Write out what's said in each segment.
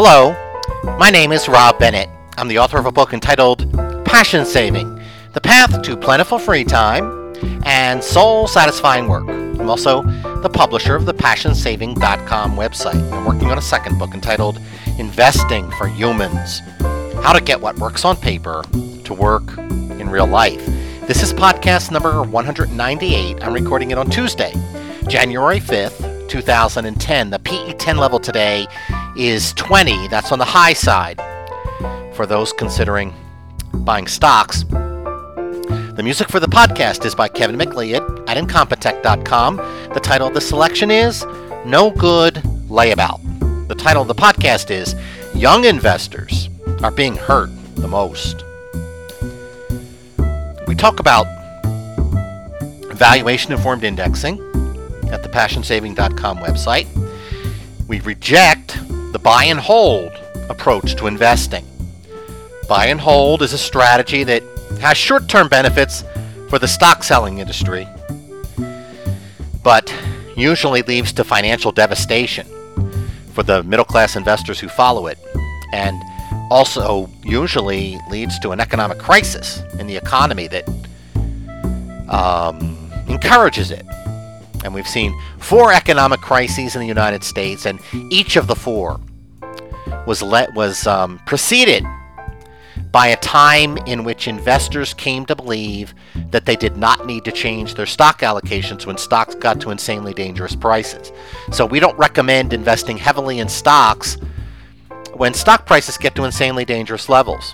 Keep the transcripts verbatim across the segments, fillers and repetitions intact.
Hello, my name is Rob Bennett. I'm the author of a book entitled Passion Saving, The Path to Plentiful Free Time and Soul-Satisfying Work. I'm also the publisher of the passion saving dot com website. I'm working on a second book entitled Investing for Humans, How to Get What Works on Paper to Work in Real Life. This is podcast number one hundred ninety-eight. I'm recording it on Tuesday, January fifth, two thousand ten. The P E ten level today is twenty. That's on the high side for those considering buying stocks. The music for the podcast is by Kevin MacLeod at Incompetech dot com. The title of the selection is No Good Layabout. The title of the podcast is Young Investors Are Being Hurt the Most. We talk about valuation-informed indexing at the passion saving dot com website. We reject the buy and hold approach to investing. Buy and hold is a strategy that has short-term benefits for the stock selling industry, but usually leads to financial devastation for the middle-class investors who follow it, and also usually leads to an economic crisis in the economy that um, encourages it. And we've seen four economic crises in the United States, and each of the four was let was um, preceded by a time in which investors came to believe that they did not need to change their stock allocations when stocks got to insanely dangerous prices. So we don't recommend investing heavily in stocks when stock prices get to insanely dangerous levels.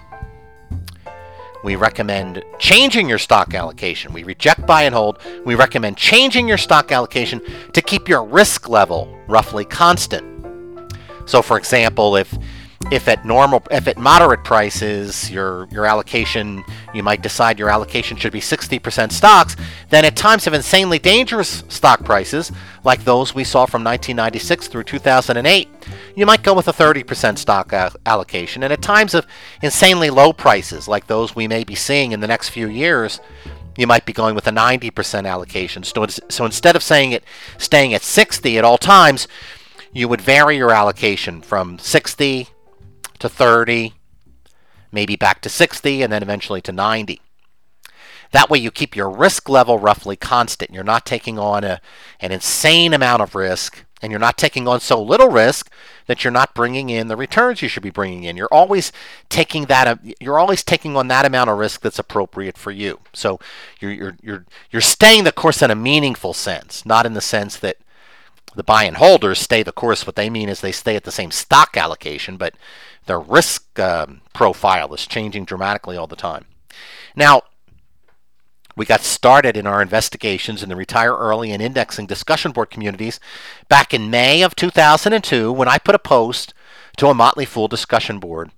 We recommend changing your stock allocation. We reject buy and hold. We recommend changing your stock allocation to keep your risk level roughly constant. So for example, if if at normal if at moderate prices your your allocation, you might decide your allocation should be sixty percent stocks, then at times of insanely dangerous stock prices like those we saw from nineteen ninety-six through two thousand eight, you might go with a thirty percent stock allocation. And at times of insanely low prices like those we may be seeing in the next few years, you might be going with a ninety percent allocation. So, so instead of saying it staying at sixty at all times, you would vary your allocation from sixty to thirty, maybe back to sixty, and then eventually to ninety. That way you keep your risk level roughly constant. You're not taking on a, an insane amount of risk, and you're not taking on so little risk that you're not bringing in the returns you should be bringing in. You're always taking that. You're always taking on that amount of risk that's appropriate for you. So you're you're you're you're staying the course in a meaningful sense, not in the sense that the buy and holders stay the course. What they mean is they stay at the same stock allocation, but their risk um, profile is changing dramatically all the time. Now, we got started in our investigations in the Retire Early and Indexing discussion board communities back in May of two thousand two when I put a post to a Motley Fool discussion board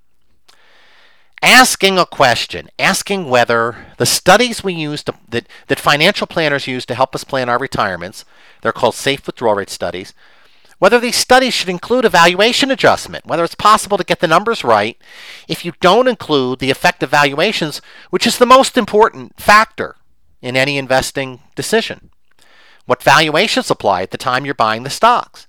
asking a question, asking whether the studies we use to, that, that financial planners use to help us plan our retirements, they're called safe withdrawal rate studies, whether these studies should include a valuation adjustment, whether it's possible to get the numbers right if you don't include the effective valuations, which is the most important factor in any investing decision. What valuations apply at the time you're buying the stocks.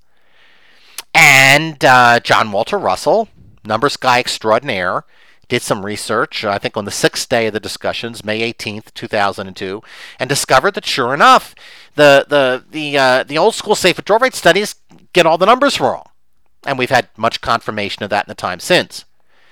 And uh, John Walter Russell, numbers guy extraordinaire, did some research, I think on the sixth day of the discussions, May eighteenth, two thousand two, and discovered that sure enough, the the the uh, the old school safe withdrawal rate studies get all the numbers wrong. And we've had much confirmation of that in the time since.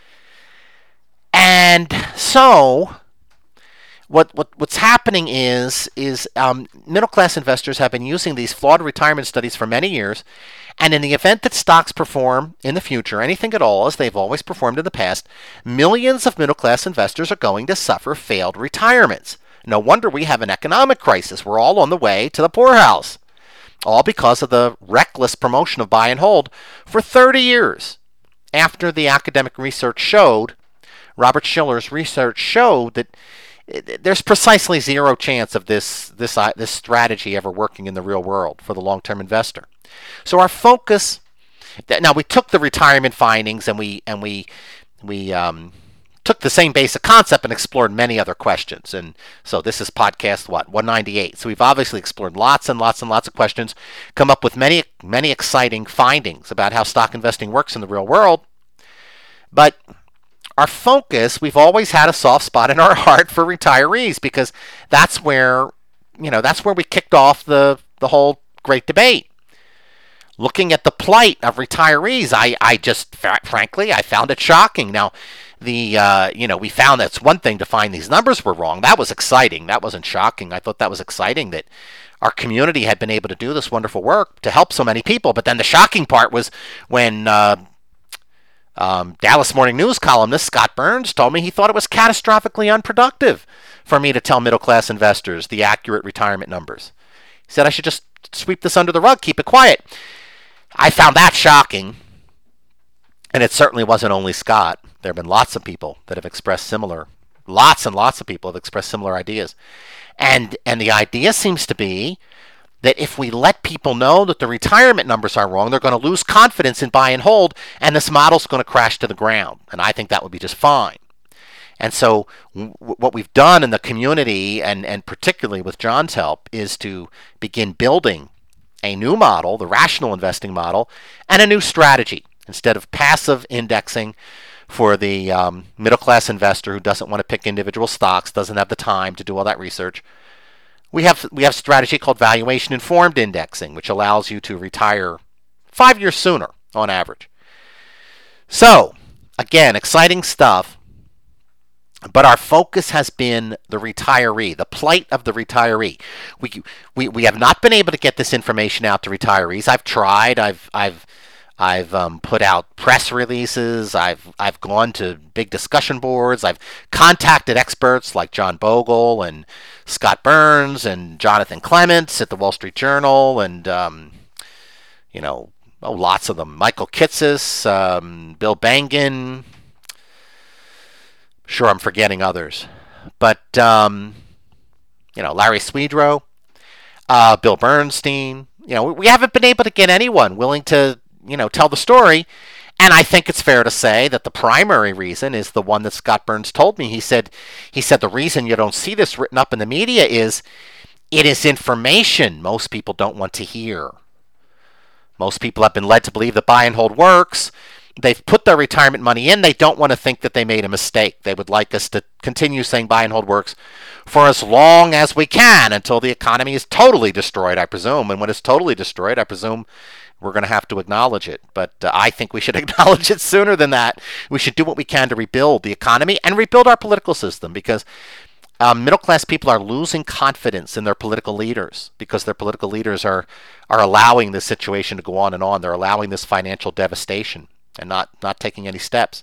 And so what what what's happening is is um, middle class investors have been using these flawed retirement studies for many years. And in the event that stocks perform in the future, anything at all, as they've always performed in the past, millions of middle-class investors are going to suffer failed retirements. No wonder we have an economic crisis. We're all on the way to the poorhouse. All because of the reckless promotion of buy and hold for thirty years. After the academic research showed, Robert Shiller's research showed that there's precisely zero chance of this, this, uh, this strategy ever working in the real world for the long-term investor. So our focus, now we took the retirement findings and we and we we um, took the same basic concept and explored many other questions. And so this is podcast, what, one ninety-eight. So we've obviously explored lots and lots and lots of questions, come up with many, many exciting findings about how stock investing works in the real world. But our focus, we've always had a soft spot in our heart for retirees because that's where, you know, that's where we kicked off the, the whole great debate. Looking at the plight of retirees, I, I just, frankly, I found it shocking. Now, the, uh, you know, we found that's one thing to find these numbers were wrong. That was exciting. That wasn't shocking. I thought that was exciting that our community had been able to do this wonderful work to help so many people. But then the shocking part was when uh, um, Dallas Morning News columnist Scott Burns told me he thought it was catastrophically unproductive for me to tell middle-class investors the accurate retirement numbers. He said I should just sweep this under the rug, keep it quiet. I found that shocking, and it certainly wasn't only Scott. There have been lots of people that have expressed similar, lots and lots of people have expressed similar ideas. And and the idea seems to be that if we let people know that the retirement numbers are wrong, they're going to lose confidence in buy and hold, and this model's going to crash to the ground. And I think that would be just fine. And so w- what we've done in the community, and, and particularly with John's help, is to begin building a new model, the rational investing model, and a new strategy. Instead of passive indexing for the um, middle-class investor who doesn't want to pick individual stocks, doesn't have the time to do all that research, we have we have a strategy called valuation-informed indexing, which allows you to retire five years sooner on average. So, again, exciting stuff, but our focus has been the retiree, the plight of the retiree. We we we have not been able to get this information out to retirees. I've tried. I've I've I've um, put out press releases. I've I've gone to big discussion boards. I've contacted experts like John Bogle and Scott Burns and Jonathan Clements at the Wall Street Journal, and um, you know, oh, lots of them. Michael Kitces, um, Bill Bengen. Sure, I'm forgetting others, but um, you know, Larry Swedroe, uh, Bill Bernstein. You know, we haven't been able to get anyone willing to, you know, tell the story. And I think it's fair to say that the primary reason is the one that Scott Burns told me. He said, he said the reason you don't see this written up in the media is it is information most people don't want to hear. Most people have been led to believe that buy and hold works. They've put their retirement money in. They don't want to think that they made a mistake. They would like us to continue saying buy and hold works for as long as we can until the economy is totally destroyed, I presume. And when it's totally destroyed, I presume we're going to have to acknowledge it. But uh, I think we should acknowledge it sooner than that. We should do what we can to rebuild the economy and rebuild our political system, because um, middle-class people are losing confidence in their political leaders because their political leaders are, are allowing this situation to go on and on. They're allowing this financial devastation and not, not taking any steps.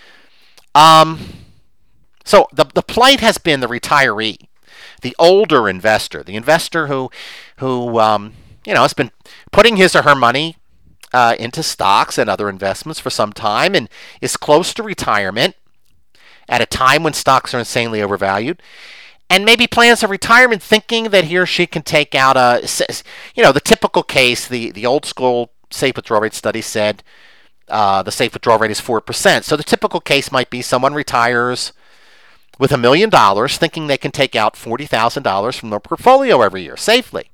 Um, so the, the plight has been the retiree, the older investor, the investor who, who um, you know, has been putting his or her money uh, into stocks and other investments for some time and is close to retirement at a time when stocks are insanely overvalued, and maybe plans a retirement thinking that he or she can take out a, you know, the typical case, the, the old school safe withdrawal rate study said uh, the safe withdrawal rate is four percent. So the typical case might be someone retires with a million dollars thinking they can take out forty thousand dollars from their portfolio every year safely.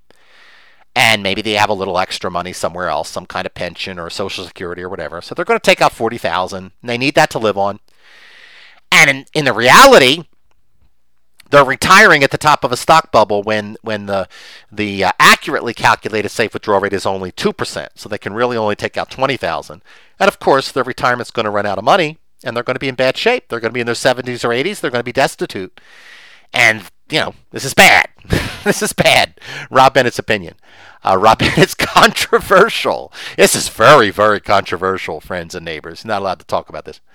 And maybe they have a little extra money somewhere else, some kind of pension or Social Security or whatever. So they're going to take out forty thousand dollars, and they need that to live on. And in, in the reality, they're retiring at the top of a stock bubble when when the the uh, accurately calculated safe withdrawal rate is only two percent. So they can really only take out twenty thousand dollars. And of course, their retirement's going to run out of money, and they're going to be in bad shape. They're going to be in their seventies or eighties. They're going to be destitute. And, you know, this is bad. This is bad. Rob Bennett's opinion. Uh, Rob Bennett's controversial. This is very, very controversial, friends and neighbors. Not allowed to talk about this.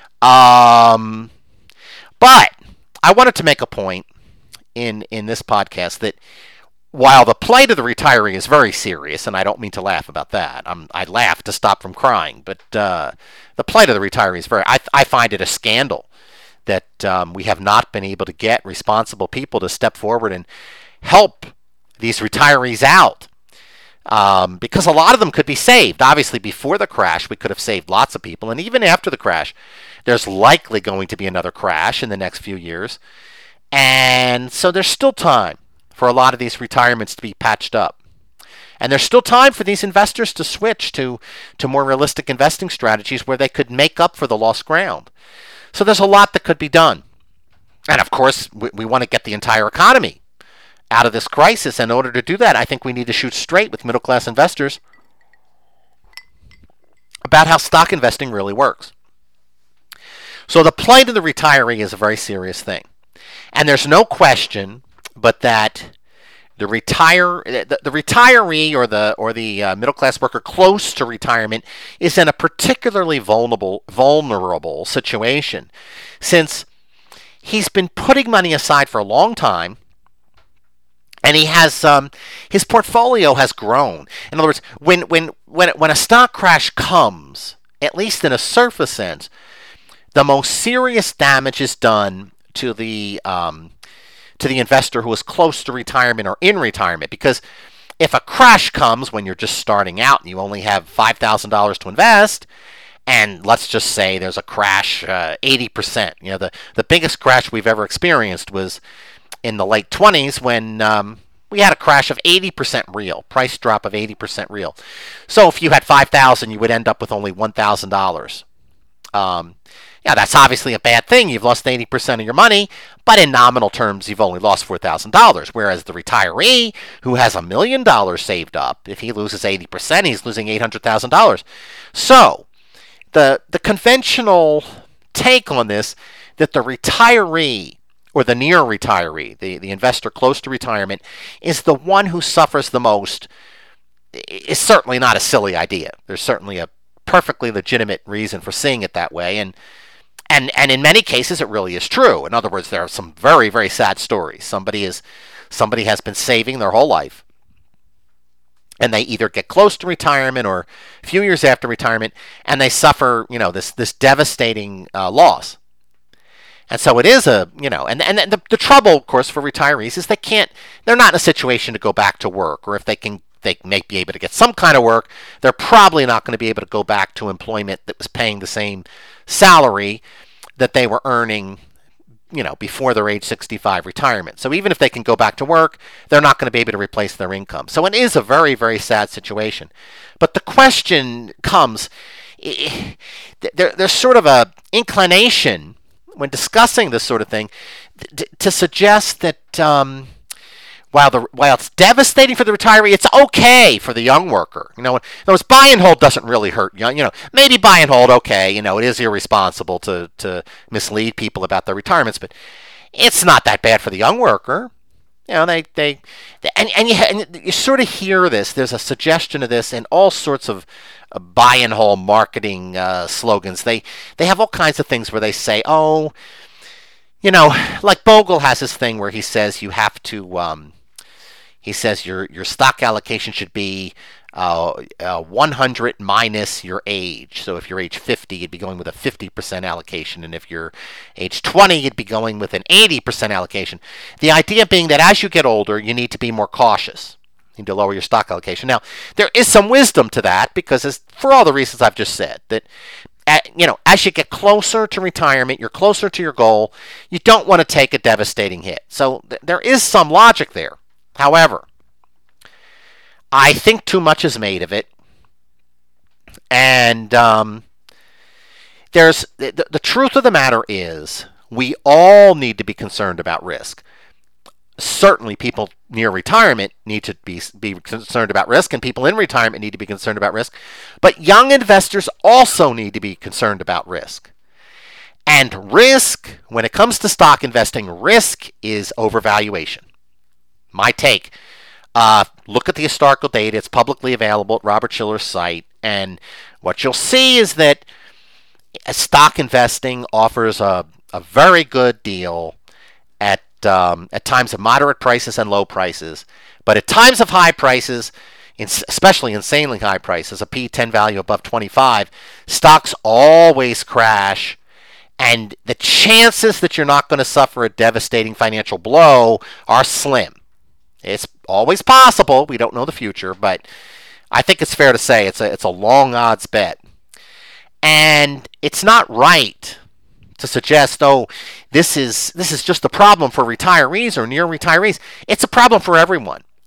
Um, but I wanted to make a point in, in this podcast that while the plight of the retiree is very serious, and I don't mean to laugh about that, I'm, I laugh to stop from crying, but uh, the plight of the retiree is very, I, I find it a scandal that um, we have not been able to get responsible people to step forward and help these retirees out. Um, because a lot of them could be saved. Obviously, before the crash, we could have saved lots of people. And even after the crash, there's likely going to be another crash in the next few years. And so there's still time for a lot of these retirements to be patched up. And there's still time for these investors to switch to, to more realistic investing strategies where they could make up for the lost ground. So there's a lot that could be done. And of course, we, we want to get the entire economy out of this crisis. In order to do that, I think we need to shoot straight with middle-class investors about how stock investing really works. So the plight of the retiree is a very serious thing. And there's no question but that the retire the, the retiree or the or the uh, middle class worker close to retirement is in a particularly vulnerable vulnerable situation, since he's been putting money aside for a long time, and he has um, his portfolio has grown. In other words, when when when when a stock crash comes, at least in a surface sense, the most serious damage is done to the um, to the investor who is close to retirement or in retirement. Because if a crash comes when you're just starting out and you only have five thousand dollars to invest, and let's just say there's a crash uh, eighty percent. You know, the, the biggest crash we've ever experienced was in the late twenties when um, we had a crash of eighty percent real, price drop of eighty percent real. So if you had five thousand dollars, you would end up with only one thousand dollars. Um, yeah, that's obviously a bad thing. You've lost eighty percent of your money, but in nominal terms, you've only lost four thousand dollars. Whereas the retiree who has a million dollars saved up, if he loses eighty percent, he's losing eight hundred thousand dollars. So the the conventional take on this, that the retiree or the near retiree, the, the investor close to retirement, is the one who suffers the most, is certainly not a silly idea. There's certainly a perfectly legitimate reason for seeing it that way, and and and in many cases it really is true. In other words, there are some very, very sad stories. Somebody is somebody has been saving their whole life, and they either get close to retirement or a few years after retirement, and they suffer, you know, this this devastating uh, loss. And so it is a, you know, and, and the, the trouble, of course, for retirees is they can't, they're not in a situation to go back to work, or if they can, they may be able to get some kind of work, they're probably not going to be able to go back to employment that was paying the same salary that they were earning, you know, before their age sixty-five retirement. So even if they can go back to work, they're not going to be able to replace their income. So it is a very, very sad situation. But the question comes, there, there's sort of a inclination when discussing this sort of thing to suggest that um, while the while it's devastating for the retiree, it's okay for the young worker. You know, in other words, buy and hold doesn't really hurt. You know, maybe buy and hold, okay. You know, it is irresponsible to to mislead people about their retirements, but it's not that bad for the young worker. You know, they they, they and and you, and you sort of hear this. There's a suggestion of this in all sorts of uh, buy and hold marketing uh, slogans. They they have all kinds of things where they say, oh, you know, like Bogle has this thing where he says you have to. Um, He says your your stock allocation should be uh, uh, one hundred minus your age. So if you're age fifty, you'd be going with a fifty percent allocation. And if you're age twenty, you'd be going with an eighty percent allocation. The idea being that as you get older, you need to be more cautious. You need to lower your stock allocation. Now, there is some wisdom to that because as, for all the reasons I've just said, that at, you know, as you get closer to retirement, you're closer to your goal, you don't want to take a devastating hit. So th- there is some logic there. However, I think too much is made of it, and um, there's the, the truth of the matter is we all need to be concerned about risk. Certainly, people near retirement need to be be concerned about risk, and people in retirement need to be concerned about risk. But young investors also need to be concerned about risk. And risk, when it comes to stock investing, risk is overvaluation. My take. Uh, look at the historical data. It's publicly available at Robert Shiller's site. And what you'll see is that stock investing offers a, a very good deal at, um, at times of moderate prices and low prices. But at times of high prices, especially insanely high prices, a P ten value above twenty-five, stocks always crash. And the chances that you're not going to suffer a devastating financial blow are slim. It's always possible. We don't know the future, but I think it's fair to say it's a it's a long odds bet. And it's not right to suggest, oh, this is this is just a problem for retirees or near retirees. It's a problem for everyone.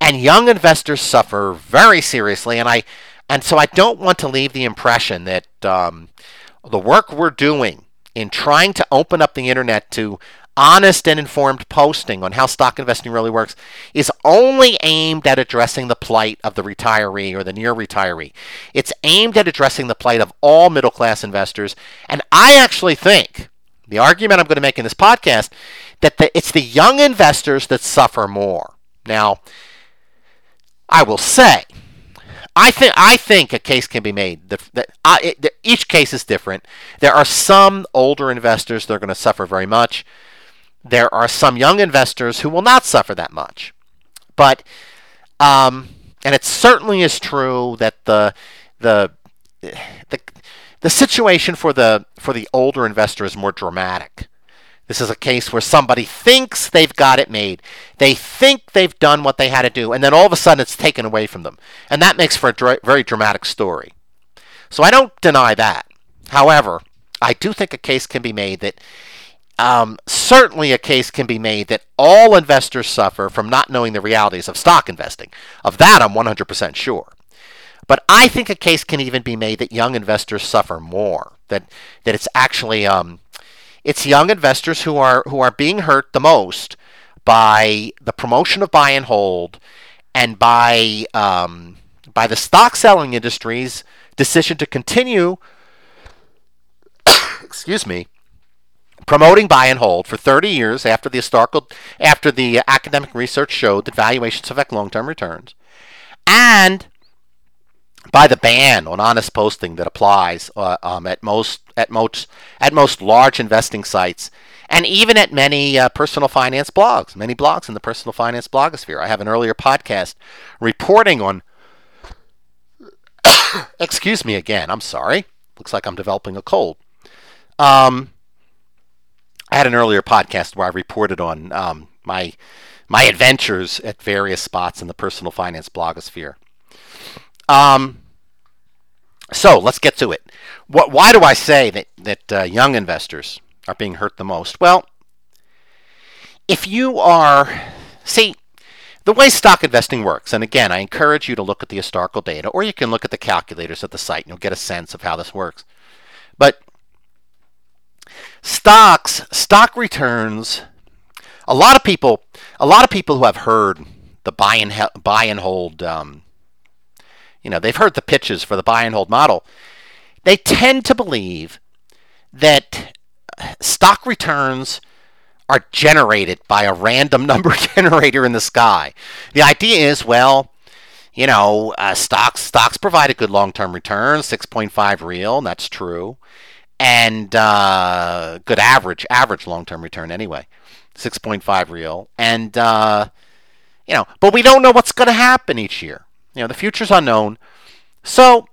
And young investors suffer very seriously. And I, and so I don't want to leave the impression that um, the work we're doing in trying to open up the internet to honest and informed posting on how stock investing really works is only aimed at addressing the plight of the retiree or the near retiree. It's aimed at addressing the plight of all middle class investors. And I actually think the argument I'm going to make in this podcast that the, it's the young investors that suffer more. Now, I will say, I think I think a case can be made that, that uh, it, each case is different. There are some older investors that are going to suffer very much. There are some young investors who will not suffer that much. But um, and it certainly is true that the the the the situation for the for the older investor is more dramatic. This is a case where somebody thinks they've got it made. They think they've done what they had to do, and then all of a sudden it's taken away from them. And that makes for a dra- very dramatic story. So I don't deny that. However, I do think a case can be made that, um, certainly a case can be made that all investors suffer from not knowing the realities of stock investing. Of that, I'm one hundred percent sure. But I think a case can even be made that young investors suffer more. That that it's actually... Um, It's young investors who are who are being hurt the most by the promotion of buy and hold, and by um, by the stock selling industry's decision to continue, excuse me, promoting buy and hold for thirty years after the historical after the academic research showed that valuations affect long-term returns, and by the ban on honest posting that applies uh, um, at most at most at most large investing sites, and even at many uh, personal finance blogs, many blogs in the personal finance blogosphere. I have an earlier podcast reporting on. Excuse me again. I'm sorry. Looks like I'm developing a cold. Um, I had an earlier podcast where I reported on um, my my adventures at various spots in the personal finance blogosphere. Um, so let's get to it. What, why do I say that, that uh, young investors are being hurt the most? Well, if you are, see, the way stock investing works, and again, I encourage you to look at the historical data, or you can look at the calculators at the site and you'll get a sense of how this works. But stocks, stock returns, a lot of people, a lot of people who have heard the buy and, he- buy and hold um, You know, they've heard the pitches for the buy and hold model. They tend to believe that stock returns are generated by a random number generator in the sky. The idea is, well, you know, uh, stocks stocks provide a good long-term return, six point five real, and that's true, and uh, good average average long-term return anyway, six point five real, and uh, you know, but we don't know what's going to happen each year. You know, the future's unknown. So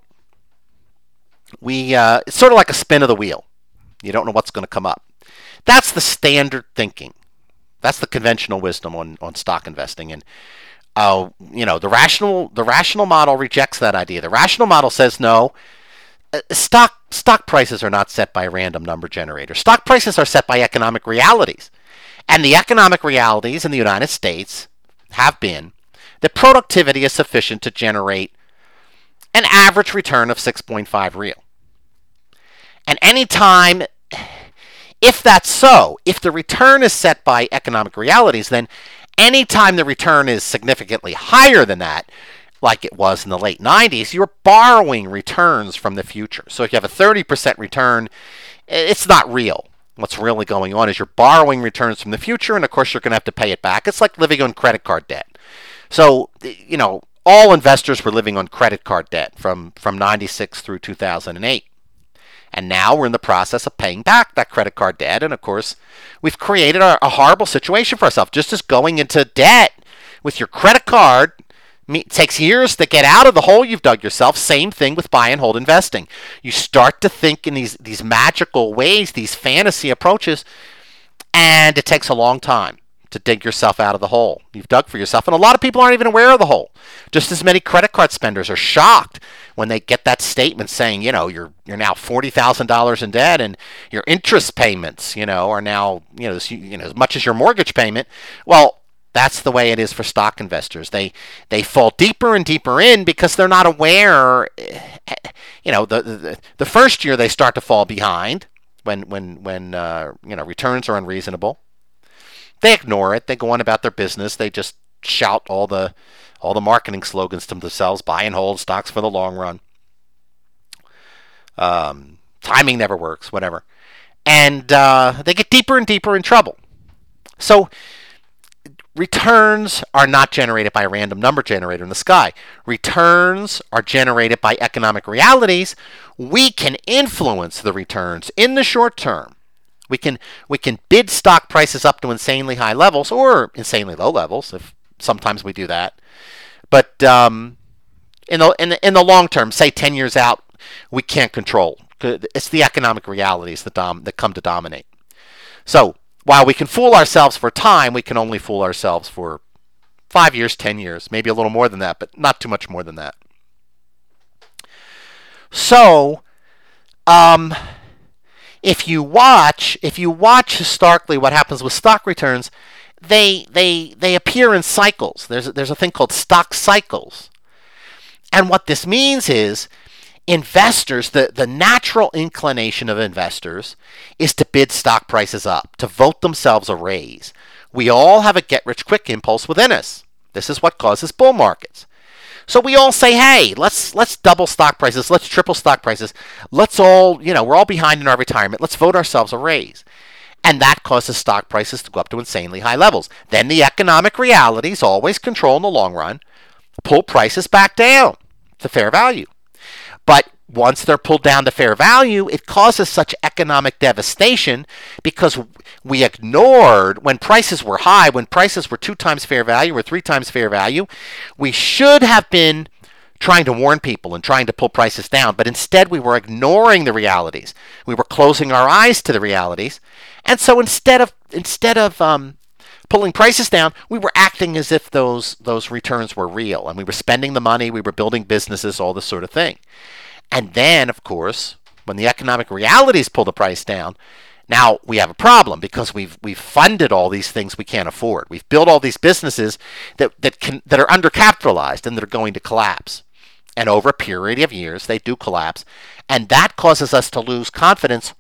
we uh, it's sort of like a spin of the wheel. You don't know what's going to come up. That's the standard thinking. That's the conventional wisdom on, on stock investing. And uh, you know, the rational the rational model rejects that idea. The rational model says no. Uh, stock stock prices are not set by a random number generator. Stock prices are set by economic realities. And the economic realities in the United States have been that productivity is sufficient to generate an average return of six point five real. And any time, if that's so, if the return is set by economic realities, then any time the return is significantly higher than that, like it was in the late nineties, you're borrowing returns from the future. So if you have a thirty percent return, it's not real. What's really going on is you're borrowing returns from the future, and of course you're going to have to pay it back. It's like living on credit card debt. So, you know, all investors were living on credit card debt from, from ninety-six through two thousand eight. And now we're in the process of paying back that credit card debt. And of course, we've created a, a horrible situation for ourselves. Just as going into debt with your credit card it takes years to get out of the hole you've dug yourself. Same thing with buy and hold investing. You start to think in these, these magical ways, these fantasy approaches, and it takes a long time to dig yourself out of the hole you've dug for yourself. And a lot of people aren't even aware of the hole. Just as many credit card spenders are shocked when they get that statement saying, you know, you're you're now forty thousand dollars in debt, and your interest payments, you know, are now, you know, you know, as much as your mortgage payment. Well, That's the way it is for stock investors. They they fall deeper and deeper in because they're not aware. You know, the the, the first year they start to fall behind when when when uh, you know returns are unreasonable. They ignore it. They go on about their business. They just shout all the all the marketing slogans to themselves: buy and hold stocks for the long run. Um, timing never works. Whatever, and uh, they get deeper and deeper in trouble. So. Returns are not generated by a random number generator in the sky. Returns are generated by economic realities. We can influence the returns in the short term. We can we can bid stock prices up to insanely high levels or insanely low levels. If sometimes we do that, but um, in the in the in the long term, say ten years out, we can't control. It's the economic realities that dom- that come to dominate. So. While we can fool ourselves for time, we can only fool ourselves for five years, ten years, maybe a little more than that, but not too much more than that. So, um, if you watch, if you watch historically what happens with stock returns, they they they appear in cycles. There's there's a thing called stock cycles, and what this means is. Investors, the, the natural inclination of investors is to bid stock prices up, to vote themselves a raise. We all have a get-rich-quick impulse within us. This is what causes bull markets. So we all say, hey, let's let's double stock prices, let's triple stock prices, let's all, you know, we're all behind in our retirement, let's vote ourselves a raise. And that causes stock prices to go up to insanely high levels. Then the economic realities, always control in the long run, pull prices back down to fair value. But once they're pulled down to fair value, it causes such economic devastation because we ignored when prices were high, when prices were two times fair value or three times fair value, we should have been trying to warn people and trying to pull prices down. But instead, we were ignoring the realities. We were closing our eyes to the realities. And so instead of instead of um, pulling prices down, we were acting as if those those returns were real, and we were spending the money, we were building businesses, all this sort of thing. And then, of course, when the economic realities pull the price down, now we have a problem because we've we've funded all these things we can't afford. We've built all these businesses that that can that are undercapitalized and that are going to collapse. And over a period of years, they do collapse, and that causes us to lose confidence.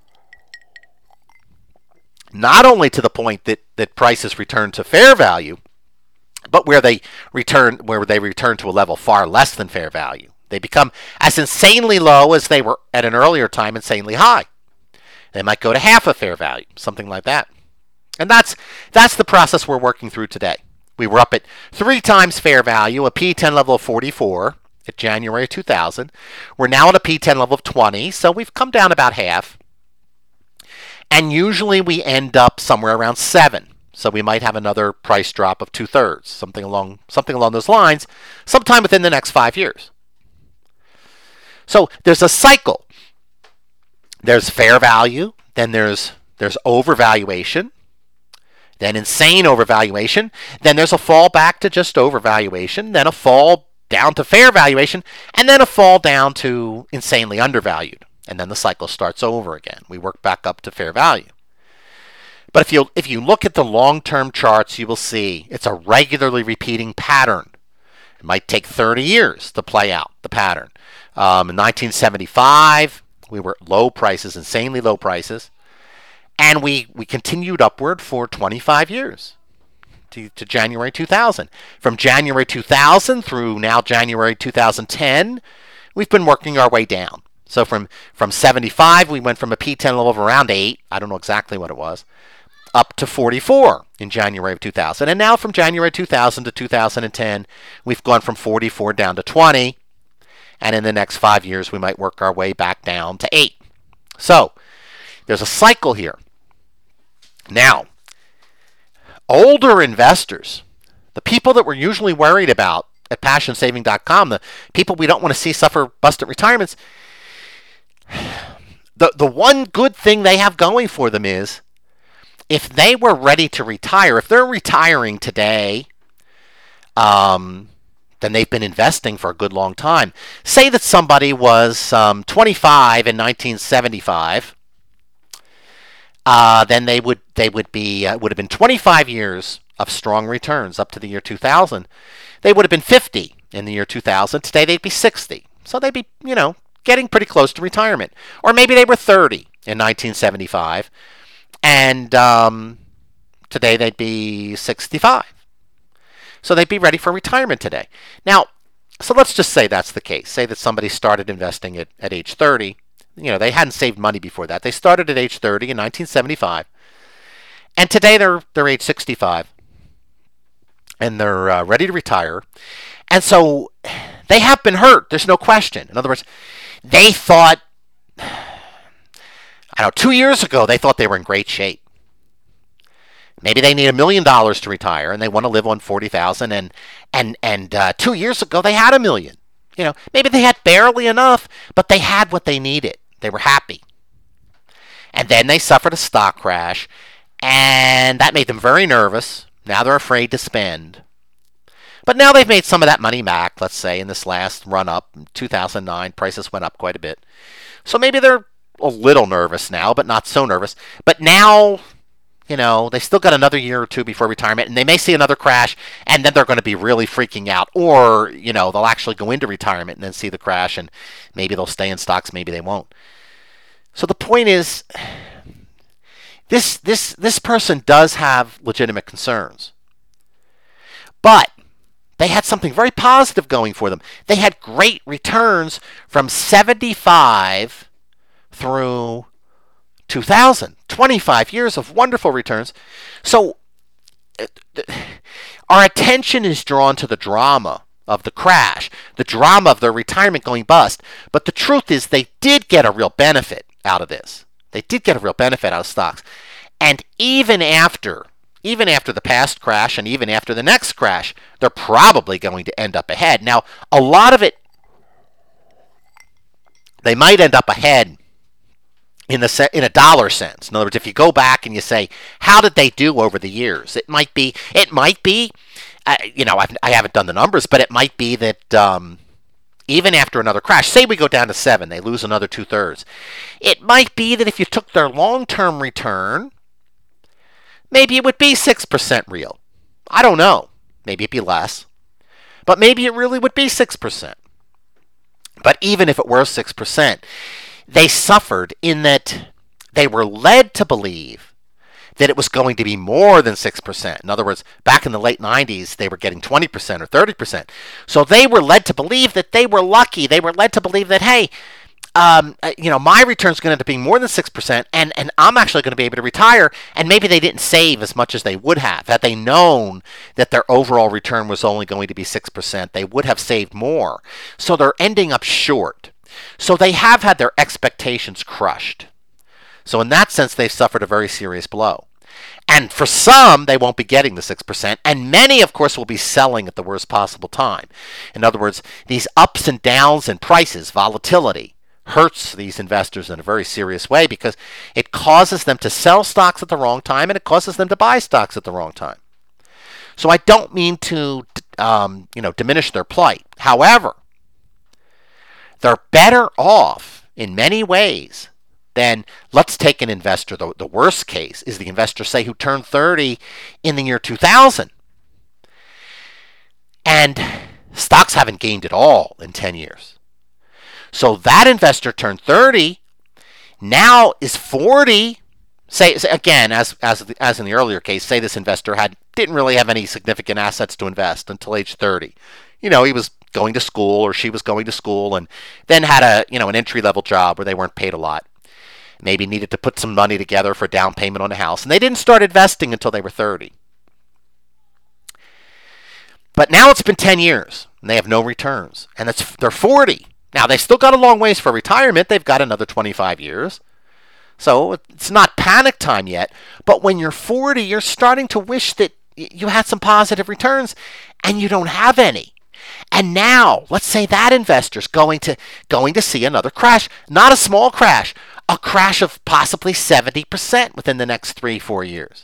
Not only to the point that, that prices return to fair value, but where they return where they return to a level far less than fair value. They become as insanely low as they were at an earlier time insanely high. They might go to half of fair value, something like that. And that's that's the process we're working through today. We were up at three times fair value, a P ten level of forty-four at January two thousand. We're now at a P ten level of twenty, so we've come down about half. And usually we end up somewhere around seven. So we might have another price drop of two-thirds, something along something along those lines, sometime within the next five years. So there's a cycle. There's fair value, then there's there's overvaluation, then insane overvaluation, then there's a fall back to just overvaluation, then a fall down to fair valuation, and then a fall down to insanely undervalued. And then the cycle starts over again. We work back up to fair value. But if you if you look at the long-term charts, you will see it's a regularly repeating pattern. It might take thirty years to play out the pattern. Um, in nineteen seventy-five, we were at low prices, insanely low prices, and we, we continued upward for twenty-five years to, to January two thousand. From January two thousand through now January two thousand ten, we've been working our way down. So from, from seventy-five, we went from a P ten level of around eight, I don't know exactly what it was, up to forty-four in January of two thousand. And now from January two thousand to two thousand ten, we've gone from forty-four down to twenty. And in the next five years, we might work our way back down to eight. So there's a cycle here. Now, older investors, the people that we're usually worried about at passion saving dot com, the people we don't want to see suffer busted retirements, the, the one good thing they have going for them is if they were ready to retire, if they're retiring today, um, then they've been investing for a good long time. Say that somebody was um, twenty-five in nineteen seventy-five, uh, then they would they would be uh, would have been twenty-five years of strong returns up to the year two thousand, they would have been fifty in the year two thousand. Today they'd be sixty. So they'd be, you know, getting pretty close to retirement. Or maybe they were thirty in nineteen seventy-five, and um, today they'd be sixty-five. So they'd be ready for retirement today. Now, so let's just say that's the case. Say that somebody started investing at, at age thirty. You know, they hadn't saved money before that. They started at age thirty in nineteen seventy-five. And today they're they're age sixty-five. And they're uh, ready to retire. And so they have been hurt. There's no question. In other words, they thought, I don't know, two years ago, they thought they were in great shape. Maybe they need a million dollars to retire, and they want to live on forty thousand. And and and uh, two years ago, they had a million. You know, maybe they had barely enough, but they had what they needed. They were happy. And then they suffered a stock crash, and that made them very nervous. Now they're afraid to spend. But now they've made some of that money back, let's say, in this last run-up. In two thousand nine, prices went up quite a bit. So maybe they're a little nervous now, but not so nervous. But now, you know, they still got another year or two before retirement, and they may see another crash, and then they're going to be really freaking out. Or, you know, they'll actually go into retirement and then see the crash, and maybe they'll stay in stocks, maybe they won't. So the point is, this this this person does have legitimate concerns. But they had something very positive going for them. They had great returns from seventy-five through two thousand. twenty-five years of wonderful returns. So our attention is drawn to the drama of the crash, the drama of their retirement going bust. But the truth is they did get a real benefit out of this. They did get a real benefit out of stocks. And even after, even after the past crash and even after the next crash, they're probably going to end up ahead. Now, a lot of it, they might end up ahead in the se- in a dollar sense. In other words, if you go back and you say, how did they do over the years? It might be, it might be, uh, you know, I've, I haven't done the numbers, but it might be that um, even after another crash, say we go down to seven, they lose another two-thirds. It might be that if you took their long-term return, maybe it would be six percent real. I don't know. Maybe it'd be less. But maybe it really would be six percent. But even if it were six percent, they suffered in that they were led to believe that it was going to be more than six percent. In other words, back in the late nineties, they were getting twenty percent or thirty percent. So they were led to believe that they were lucky. They were led to believe that, hey, um, you know, my return's going to end up being more than six percent, and, and I'm actually going to be able to retire. And maybe they didn't save as much as they would have. Had they known that their overall return was only going to be six percent, they would have saved more. So they're ending up short. So they have had their expectations crushed. So in that sense, they've suffered a very serious blow. And for some, they won't be getting the six percent. And many, of course, will be selling at the worst possible time. In other words, these ups and downs in prices, volatility, hurts these investors in a very serious way because it causes them to sell stocks at the wrong time and it causes them to buy stocks at the wrong time. So I don't mean to um, you know, diminish their plight. However, they're better off in many ways than, let's take an investor. The, the worst case is the investor, say, who turned thirty in the year two thousand. And stocks haven't gained at all in ten years. So that investor turned thirty, now is forty. Say, again, as as as in the earlier case, say this investor had didn't really have any significant assets to invest until age thirty. You know, he was going to school or she was going to school and then had a, you know, an entry-level job where they weren't paid a lot. Maybe needed to put some money together for a down payment on a house. And they didn't start investing until they were thirty. But now it's been ten years and they have no returns. And it's they're forty. Now, they've still got a long ways for retirement. They've got another twenty-five years. So it's not panic time yet. But when you're forty, you're starting to wish that you had some positive returns and you don't have any. And now, let's say that investor's going to going to see another crash. Not a small crash. A crash of possibly seventy percent within the next three, four years.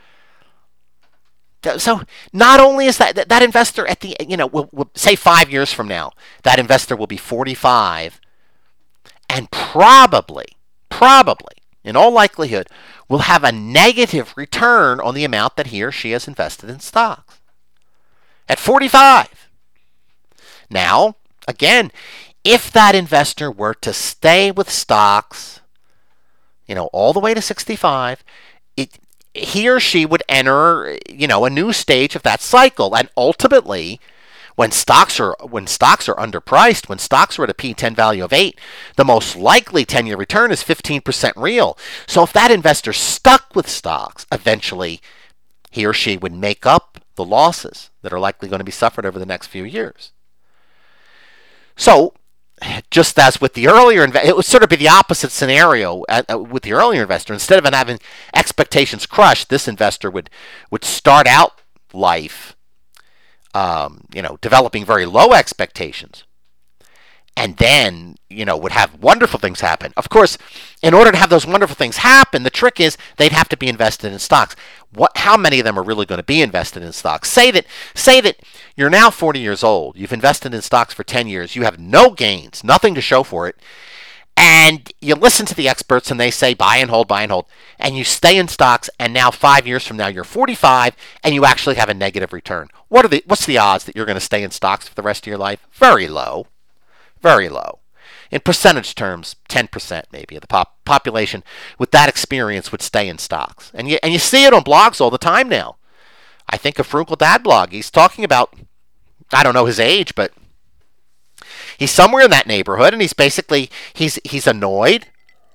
So not only is that that, that investor at the, you know, will, will say five years from now, that investor will be forty-five and probably, probably, in all likelihood, will have a negative return on the amount that he or she has invested in stocks. At forty-five. Now, again, if that investor were to stay with stocks, you know, all the way to sixty-five, it, he or she would enter, you know, a new stage of that cycle. And ultimately, when stocks are when stocks are underpriced, when stocks are at a P ten value of eight, the most likely ten-year return is fifteen percent real. So if that investor stuck with stocks, eventually he or she would make up the losses that are likely going to be suffered over the next few years. So, just as with the earlier investor, it would sort of be the opposite scenario with the earlier investor. Instead of having expectations crushed, this investor would, would start out life, um, you know, developing very low expectations, and then, you know, would have wonderful things happen. Of course, in order to have those wonderful things happen, the trick is they'd have to be invested in stocks. What? How many of them are really going to be invested in stocks? Say that, say that you're now forty years old. You've invested in stocks for ten years. You have no gains, nothing to show for it. And you listen to the experts and they say buy and hold, buy and hold. And you stay in stocks, and now five years from now you're forty-five and you actually have a negative return. What are the, what's the odds that you're going to stay in stocks for the rest of your life? Very low. Very low. In percentage terms, ten percent maybe of the pop- population with that experience would stay in stocks. And you, and you see it on blogs all the time now. I think a Frugal Dad blog, he's talking about, I don't know his age, but he's somewhere in that neighborhood, and he's basically, he's he's annoyed.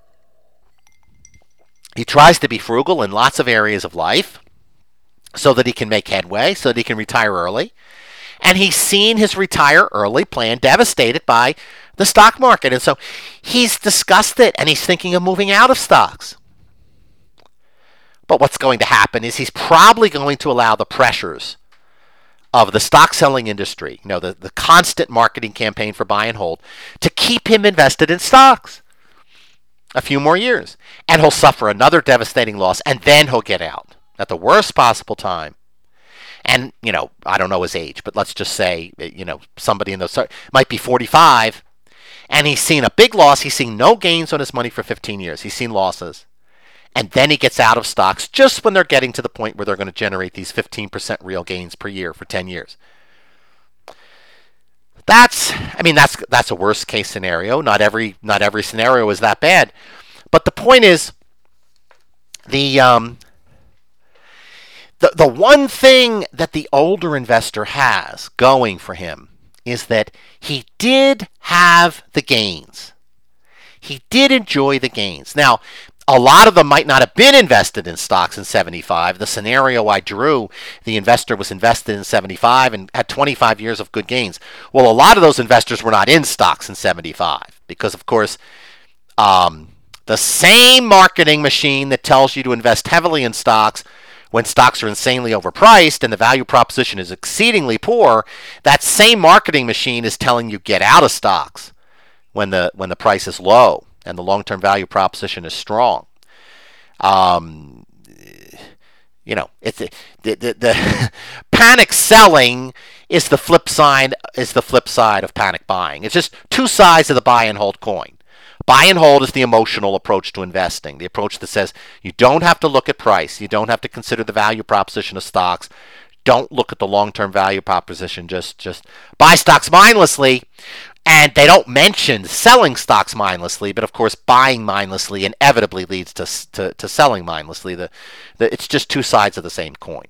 He tries to be frugal in lots of areas of life so that he can make headway, so that he can retire early. And he's seen his retire early plan devastated by the stock market. And so he's discussed it, and he's thinking of moving out of stocks. But what's going to happen is he's probably going to allow the pressures of the stock selling industry, you know, the, the constant marketing campaign for buy and hold, to keep him invested in stocks a few more years. And he'll suffer another devastating loss, and then he'll get out at the worst possible time. And, you know, I don't know his age, but let's just say, you know, somebody in those might be forty-five, and he's seen a big loss. He's seen no gains on his money for fifteen years. He's seen losses. And then he gets out of stocks just when they're getting to the point where they're going to generate these fifteen percent real gains per year for ten years. That's, I mean, that's that's a worst case scenario. Not every not every scenario is that bad. But the point is, the um, the the one thing that the older investor has going for him is that he did have the gains. He did enjoy the gains. Now, a lot of them might not have been invested in stocks in seventy-five. The scenario I drew, the investor was invested in seventy-five and had twenty-five years of good gains. Well, a lot of those investors were not in stocks in seventy-five because, of course, um, the same marketing machine that tells you to invest heavily in stocks when stocks are insanely overpriced and the value proposition is exceedingly poor, that same marketing machine is telling you get out of stocks when the when the price is low and the long-term value proposition is strong. Um, you know, it's the, the, the panic selling is the flip side is the flip side of panic buying. It's just two sides of the buy and hold coin. Buy and hold is the emotional approach to investing, the approach that says you don't have to look at price, you don't have to consider the value proposition of stocks, don't look at the long-term value proposition, just just buy stocks mindlessly. And they don't mention selling stocks mindlessly, but of course buying mindlessly inevitably leads to to, to selling mindlessly. The, the it's just two sides of the same coin.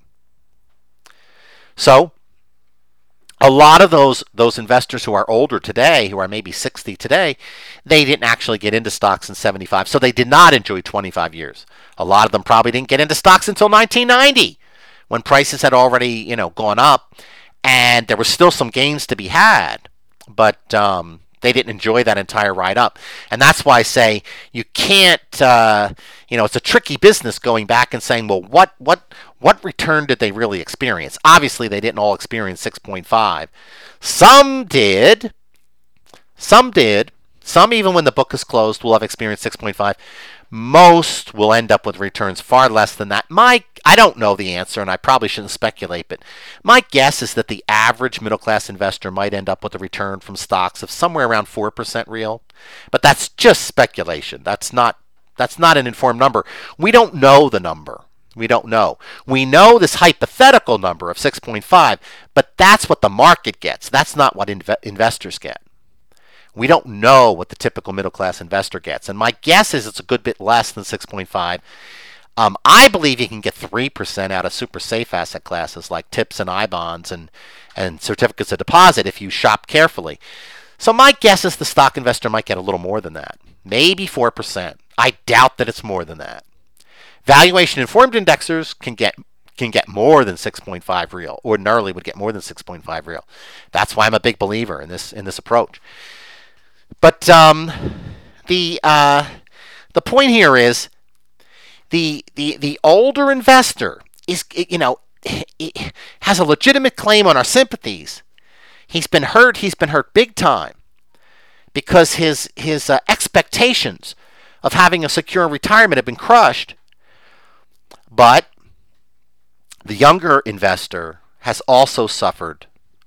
So a lot of those those investors who are older today, who are maybe sixty today, they didn't actually get into stocks in seventy-five, so they did not enjoy twenty-five years. A lot of them probably didn't get into stocks until nineteen ninety, when prices had already, you know, gone up, and there was still some gains to be had. But um, they didn't enjoy that entire ride up. And that's why I say you can't, uh, you know, it's a tricky business going back and saying, well, what what what return did they really experience? Obviously, they didn't all experience six point five. Some did. Some did. Some, even when the book is closed, will have experienced six point five. Most will end up with returns far less than that. My, I don't know the answer, and I probably shouldn't speculate, but my guess is that the average middle-class investor might end up with a return from stocks of somewhere around four percent real. But that's just speculation. That's not That's not an informed number. We don't know the number. We don't know. We know this hypothetical number of six point five, but that's what the market gets. That's not what inv- investors get. We don't know what the typical middle-class investor gets. And my guess is it's a good bit less than six point five. Um, I believe you can get three percent out of super safe asset classes like TIPS and I bonds and, and certificates of deposit if you shop carefully. So my guess is the stock investor might get a little more than that. Maybe four percent. I doubt that it's more than that. Valuation informed indexers can get can get more than six point five real. Ordinarily would get more than six point five real. That's why I'm a big believer in this in this approach. But um, the uh, the point here is the the the older investor is, you know, has a legitimate claim on our sympathies. He's been hurt. He's been hurt big time because his his uh, expectations of having a secure retirement have been crushed. But the younger investor has also suffered,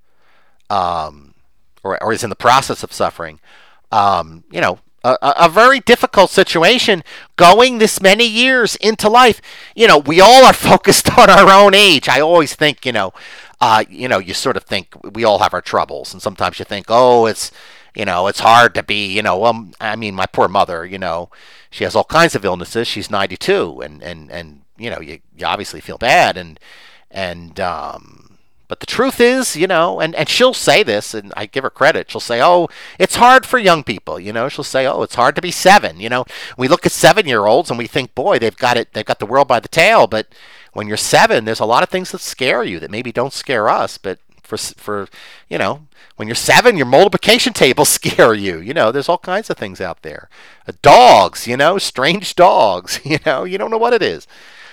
um, or, or is in the process of suffering, um, you know, a, a very difficult situation going this many years into life. You know, we all are focused on our own age. I always think, you know, uh, you know, you sort of think we all have our troubles, and sometimes you think, oh, it's, you know, it's hard to be, you know, um, I mean, my poor mother, you know, she has all kinds of illnesses. She's ninety-two, and and and you know, you, you obviously feel bad, and and um, but the truth is, you know, and, and she'll say this, and I give her credit. She'll say, oh, it's hard for young people, you know. She'll say, oh, it's hard to be seven, you know. We look at seven-year-olds and we think, boy, they've got it, they've got the world by the tail. But when you're seven, there's a lot of things that scare you that maybe don't scare us, but for for you know, when you're seven, your multiplication tables scare you. You know, there's all kinds of things out there. Uh, dogs, you know, strange dogs. You know, you don't know what it is.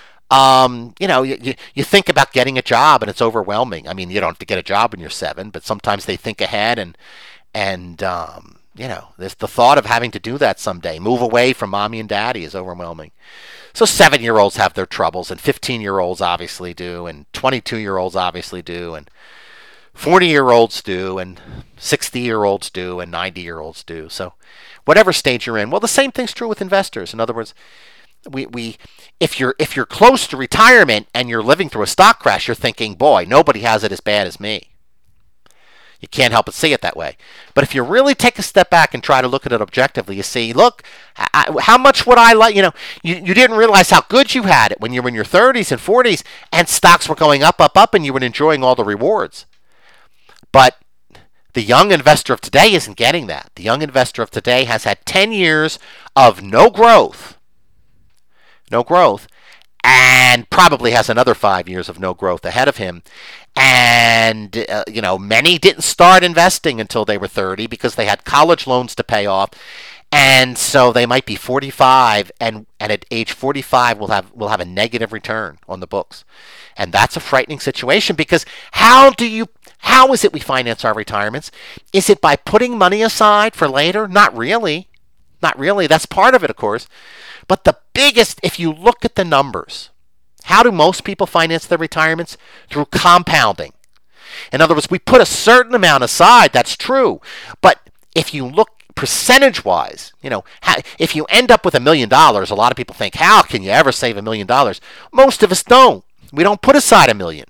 Um, you know, you, you think about getting a job and it's overwhelming. I mean, you don't have to get a job when you're seven, but sometimes they think ahead, and and um, you know, there's the thought of having to do that someday. Move away from mommy and daddy is overwhelming. So seven-year-olds have their troubles, and fifteen-year-olds obviously do, and twenty-two-year-olds obviously do, and forty-year-olds do, and sixty-year-olds do, and ninety-year-olds do. So whatever stage you're in. Well, the same thing's true with investors. In other words, we we if you're if you're close to retirement and you're living through a stock crash, you're thinking, boy, nobody has it as bad as me. You can't help but see it that way. But if you really take a step back and try to look at it objectively, you see, look, I, how much would I like, you know, you, you didn't realize how good you had it when you were in your thirties and forties and stocks were going up, up, up, and you were enjoying all the rewards. But the young investor of today isn't getting that. The young investor of today has had ten years of no growth. No growth, and probably has another five years of no growth ahead of him. And, uh, you know, many didn't start investing until they were thirty because they had college loans to pay off. And so they might be forty-five, and, and at age forty-five will have will have a negative return on the books. And that's a frightening situation, because how do you how is it we finance our retirements? Is it by putting money aside for later? Not really. Not really. That's part of it, of course. But the biggest, if you look at the numbers, how do most people finance their retirements? Through compounding. In other words, we put a certain amount aside, that's true. But if you look percentage-wise, you know, if you end up with a million dollars, a lot of people think, how can you ever save a million dollars? Most of us don't. We don't put aside a million.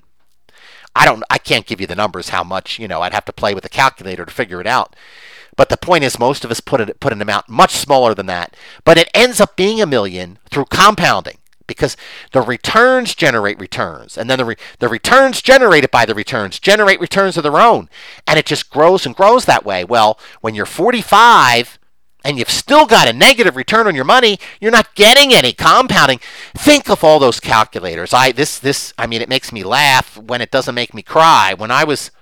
I don't. I can't give you the numbers, how much, you know, I'd have to play with a calculator to figure it out. But the point is, most of us put it, put an amount much smaller than that. But it ends up being a million through compounding, because the returns generate returns. And then the, re, the returns generated by the returns generate returns of their own. And it just grows and grows that way. Well, when you're forty-five and you've still got a negative return on your money, you're not getting any compounding. Think of all those calculators. I this this I mean, it makes me laugh when it doesn't make me cry. When I was...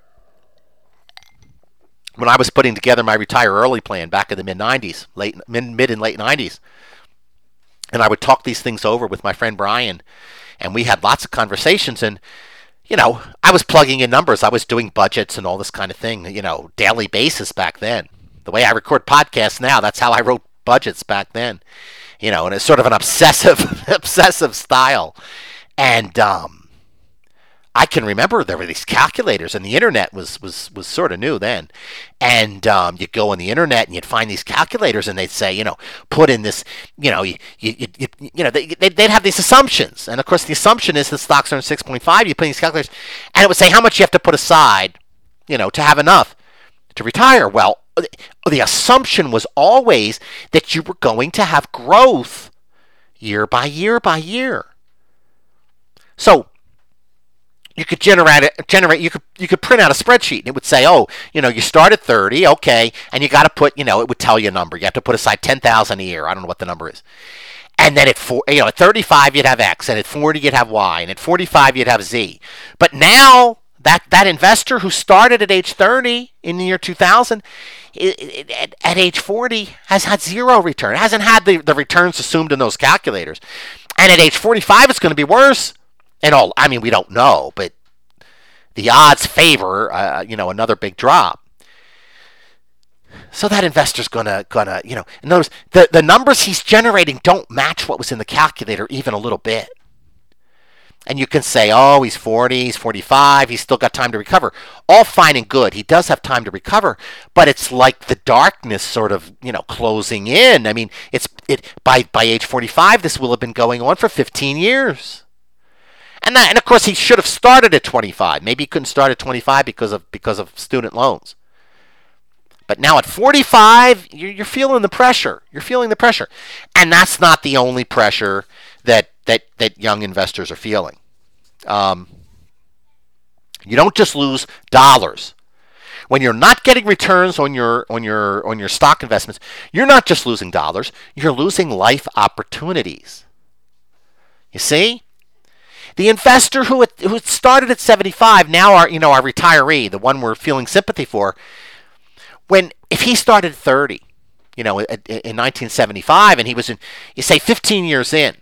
When I was putting together my retire early plan back in the mid nineties, late mid, mid and late nineties, and I would talk these things over with my friend Brian, and we had lots of conversations, and, you know, I was plugging in numbers. I was doing budgets and all this kind of thing, you know, daily basis back then. The way I record podcasts now, that's how I wrote budgets back then, you know, and it's sort of an obsessive, obsessive style. And, um, I can remember there were these calculators, and the internet was was was sort of new then. And um, you'd go on the internet and you'd find these calculators, and they'd say, you know, put in this, you know, you you, you, you know, they, they'd have these assumptions, and of course the assumption is the stocks are in six point five. You put in these calculators, and it would say how much you have to put aside, you know, to have enough to retire. Well, the assumption was always that you were going to have growth year by year by year. So you could generate it, generate. You could you could print out a spreadsheet, and it would say, oh, you know, you start at thirty, okay, and you got to put, you know, it would tell you a number. You have to put aside ten thousand a year. I don't know what the number is. And then at four, you know, at thirty-five you'd have X, and at forty you'd have Y, and at forty-five you'd have Z. But now that that investor who started at age thirty in the year two thousand, it, it, at, at age forty has had zero return. It hasn't had the, the returns assumed in those calculators. And at age forty-five it's going to be worse. And all, I mean, we don't know, but the odds favor, uh, you know, another big drop. So that investor's gonna, gonna, you know, notice the the numbers he's generating don't match what was in the calculator even a little bit. And you can say, oh, he's forty, he's forty-five, he's still got time to recover. All fine and good. He does have time to recover, but it's like the darkness sort of, you know, closing in. I mean, it's it by by age forty-five, this will have been going on for fifteen years. And that, and of course, he should have started at twenty-five. Maybe he couldn't start at twenty-five because of because of student loans. But now at forty-five, you're, you're feeling the pressure. You're feeling the pressure, and that's not the only pressure that that that young investors are feeling. Um, you don't just lose dollars when you're not getting returns on your on your on your stock investments. You're not just losing dollars. You're losing life opportunities. You see? The investor who had, who started at seventy-five, now our you know our retiree, the one we're feeling sympathy for, when if he started at thirty, you know, in nineteen seventy-five, and he was in, you say, fifteen years in,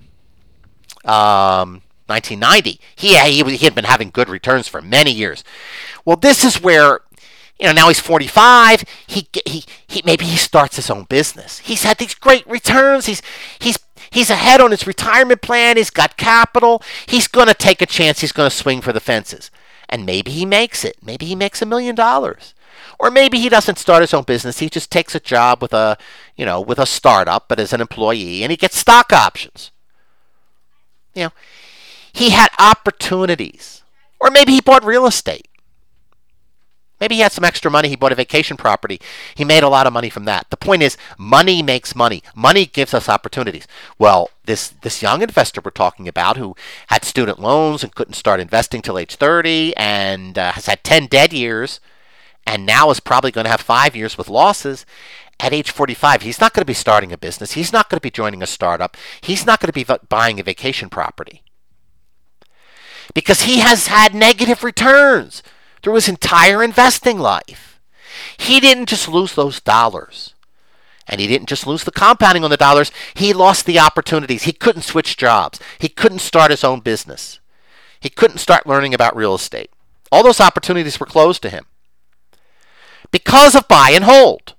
um, nineteen ninety, he he he had been having good returns for many years. Well, this is where, you know, now he's forty-five. He he he maybe he starts his own business. He's had these great returns. He's he's He's ahead on his retirement plan. He's got capital. He's going to take a chance. He's going to swing for the fences. And maybe he makes it. Maybe he makes a million dollars. Or maybe he doesn't start his own business. He just takes a job with a, you know, with a startup, but as an employee, and he gets stock options. You know, he had opportunities. Or maybe he bought real estate. Maybe he had some extra money. He bought a vacation property. He made a lot of money from that. The point is, money makes money. Money gives us opportunities. Well, this this young investor we're talking about, who had student loans and couldn't start investing till age thirty, and uh, has had ten dead years, and now is probably going to have five years with losses. At age forty-five, he's not going to be starting a business. He's not going to be joining a startup. He's not going to be buying a vacation property, because he has had negative returns through his entire investing life. He didn't just lose those dollars. And he didn't just lose the compounding on the dollars. He lost the opportunities. He couldn't switch jobs. He couldn't start his own business. He couldn't start learning about real estate. All those opportunities were closed to him because of buy and hold.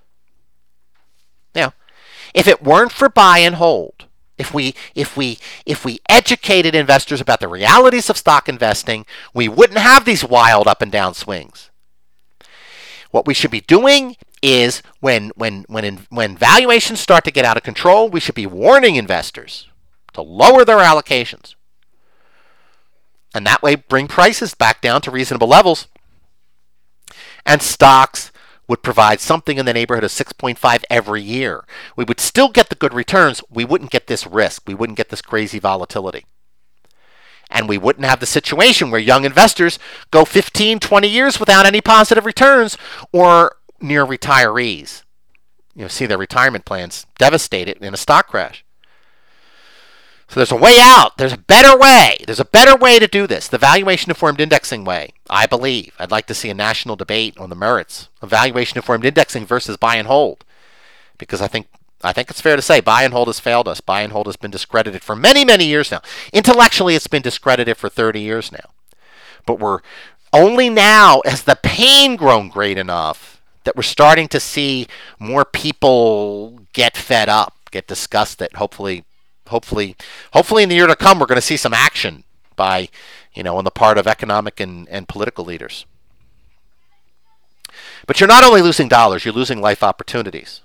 Now, if it weren't for buy and hold, If we if we if we educated investors about the realities of stock investing, we wouldn't have these wild up and down swings. What we should be doing is when when when in, when valuations start to get out of control, we should be warning investors to lower their allocations. And that way bring prices back down to reasonable levels. And stocks would provide something in the neighborhood of six point five every year. We would still get the good returns. We wouldn't get this risk. We wouldn't get this crazy volatility. And we wouldn't have the situation where young investors go fifteen, twenty years without any positive returns, or near retirees, you know, see their retirement plans devastated in a stock crash. So there's a way out. There's a better way. There's a better way to do this. The valuation-informed indexing way, I believe. I'd like to see a national debate on the merits of valuation-informed indexing versus buy and hold. Because I think I think it's fair to say buy and hold has failed us. Buy and hold has been discredited for many, many years now. Intellectually, it's been discredited for thirty years now. But we're only now, has the pain grown great enough that we're starting to see more people get fed up, get disgusted, hopefully Hopefully, hopefully in the year to come, we're going to see some action by, you know, on the part of economic and, and political leaders. But you're not only losing dollars, you're losing life opportunities.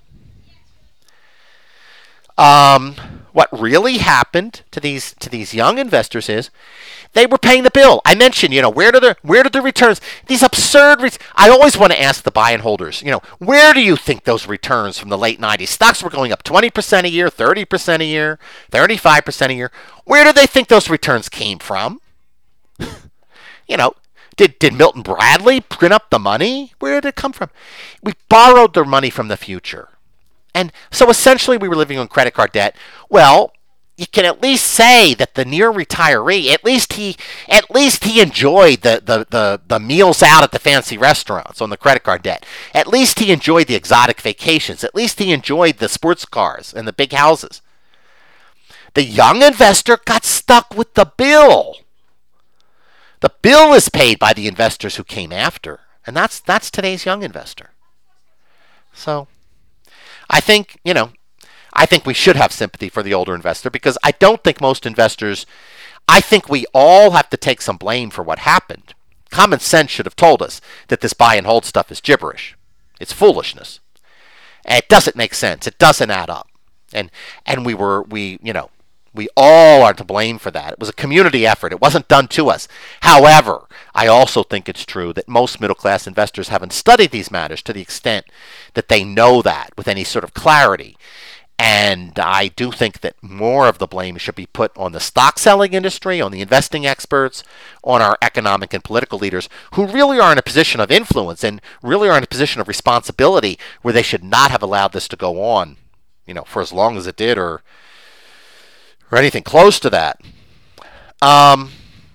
Um, what really happened to these to these young investors is they were paying the bill. I mentioned, you know, where do the where did the returns? These absurd. Re- I always want to ask the buy and holders, you know, where do you think those returns from the late nineties? Stocks were going up twenty percent a year, thirty percent a year, thirty-five percent a year. Where do they think those returns came from? You know, did did Milton Bradley print up the money? Where did it come from? We borrowed their money from the future. And so essentially we were living on credit card debt. Well, you can at least say that the near retiree, at least he at least he enjoyed the, the, the, the meals out at the fancy restaurants on the credit card debt. At least he enjoyed the exotic vacations. At least he enjoyed the sports cars and the big houses. The young investor got stuck with the bill. The bill is paid by the investors who came after. And that's that's today's young investor. So I think, you know, I think we should have sympathy for the older investor because I don't think most investors, I think we all have to take some blame for what happened. Common sense should have told us that this buy and hold stuff is gibberish. It's foolishness. And it doesn't make sense. It doesn't add up. And and we were, we, you know, we all are to blame for that. It was a community effort. It wasn't done to us. However, I also think it's true that most middle-class investors haven't studied these matters to the extent that they know that with any sort of clarity. And I do think that more of the blame should be put on the stock selling industry, on the investing experts, on our economic and political leaders who really are in a position of influence and really are in a position of responsibility where they should not have allowed this to go on, you know, for as long as it did or or anything close to that. Um,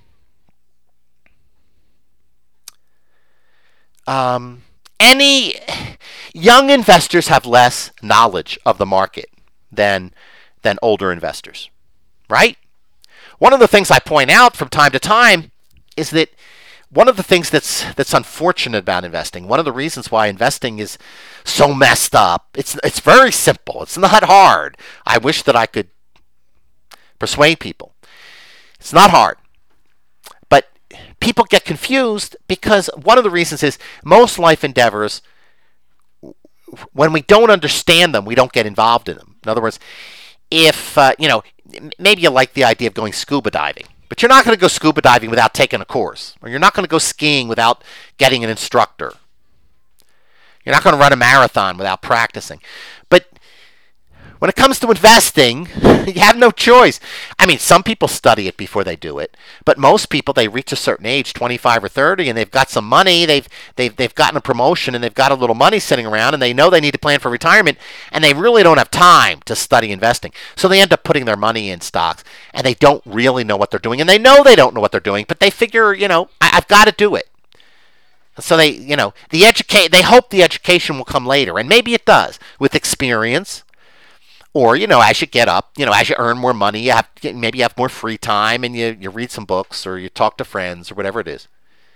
um, any young investors have less knowledge of the market than than older investors, right? One of the things I point out from time to time is that one of the things that's that's unfortunate about investing, one of the reasons why investing is so messed up, it's it's very simple. It's not hard. I wish that I could persuade people. It's not hard. But people get confused because one of the reasons is most life endeavors, when we don't understand them, we don't get involved in them. In other words, if, uh, you know, maybe you like the idea of going scuba diving, but you're not going to go scuba diving without taking a course, or you're not going to go skiing without getting an instructor. You're not going to run a marathon without practicing. But when it comes to investing, you have no choice. I mean, some people study it before they do it, but most people, they reach a certain age, twenty-five or thirty, and they've got some money, they've they've they've gotten a promotion, and they've got a little money sitting around, and they know they need to plan for retirement, and they really don't have time to study investing. So they end up putting their money in stocks, and they don't really know what they're doing, and they know they don't know what they're doing, but they figure, you know, I, I've got to do it. So they, you know, the educate, they hope the education will come later, and maybe it does with experience. Or, you know, as you get up, you know, as you earn more money, you have maybe you have more free time and you, you read some books or you talk to friends or whatever it is.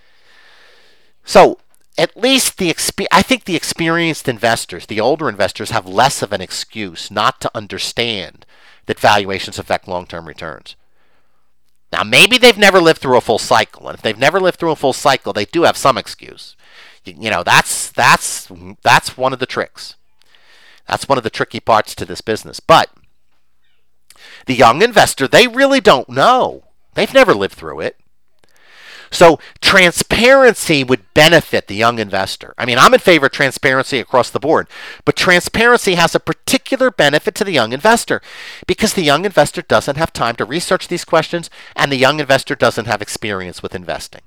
So at least the exp- I think the experienced investors, the older investors, have less of an excuse not to understand that valuations affect long-term returns. Now, maybe they've never lived through a full cycle. And if they've never lived through a full cycle, they do have some excuse. You, you know, that's that's that's one of the tricks. That's one of the tricky parts to this business. But the young investor, they really don't know. They've never lived through it. So transparency would benefit the young investor. I mean, I'm in favor of transparency across the board. But transparency has a particular benefit to the young investor because the young investor doesn't have time to research these questions and the young investor doesn't have experience with investing.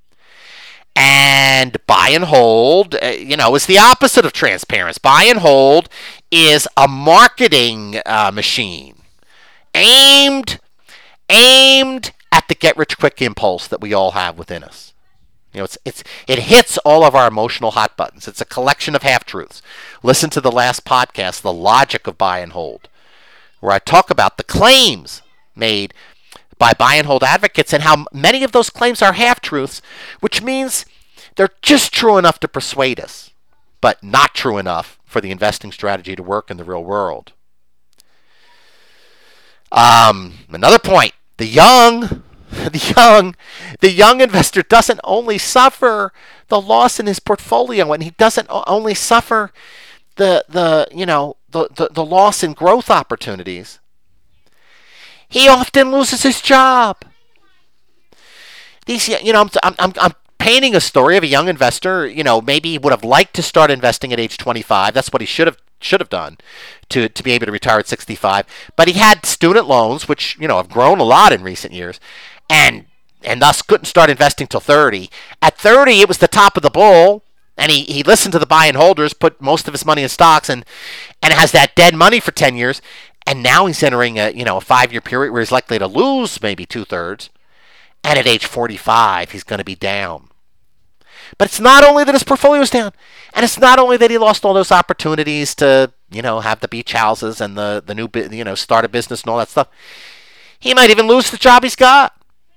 And buy and hold, uh, you know, is the opposite of transparency. Buy and hold is a marketing uh, machine aimed, aimed at the get-rich-quick impulse that we all have within us. You know, it's it's it hits all of our emotional hot buttons. It's a collection of half-truths. Listen to the last podcast, The Logic of Buy and Hold, where I talk about the claims made by buy and hold advocates and how many of those claims are half-truths, which means they're just true enough to persuade us, but not true enough for the investing strategy to work in the real world. Um, another point, the young, the young the young investor doesn't only suffer the loss in his portfolio, and he doesn't only suffer the the you know the, the, the loss in growth opportunities. He often loses his job. These you know I'm I'm I'm painting a story of a young investor. You know, maybe he would have liked to start investing at age twenty-five. That's what he should have should have done to to be able to retire at sixty-five. But he had student loans, which you know have grown a lot in recent years, and and thus couldn't start investing till thirty. At thirty, it was the top of the bull, and he, he listened to the buy and holders, put most of his money in stocks, and and has that dead money for ten years. And now he's entering a you know a five year period where he's likely to lose maybe two thirds. And at age forty-five, he's going to be down. But it's not only that his portfolio is down, and it's not only that he lost all those opportunities to, you know, have the beach houses and the, the new, you know, start a business and all that stuff. He might even lose the job he's got.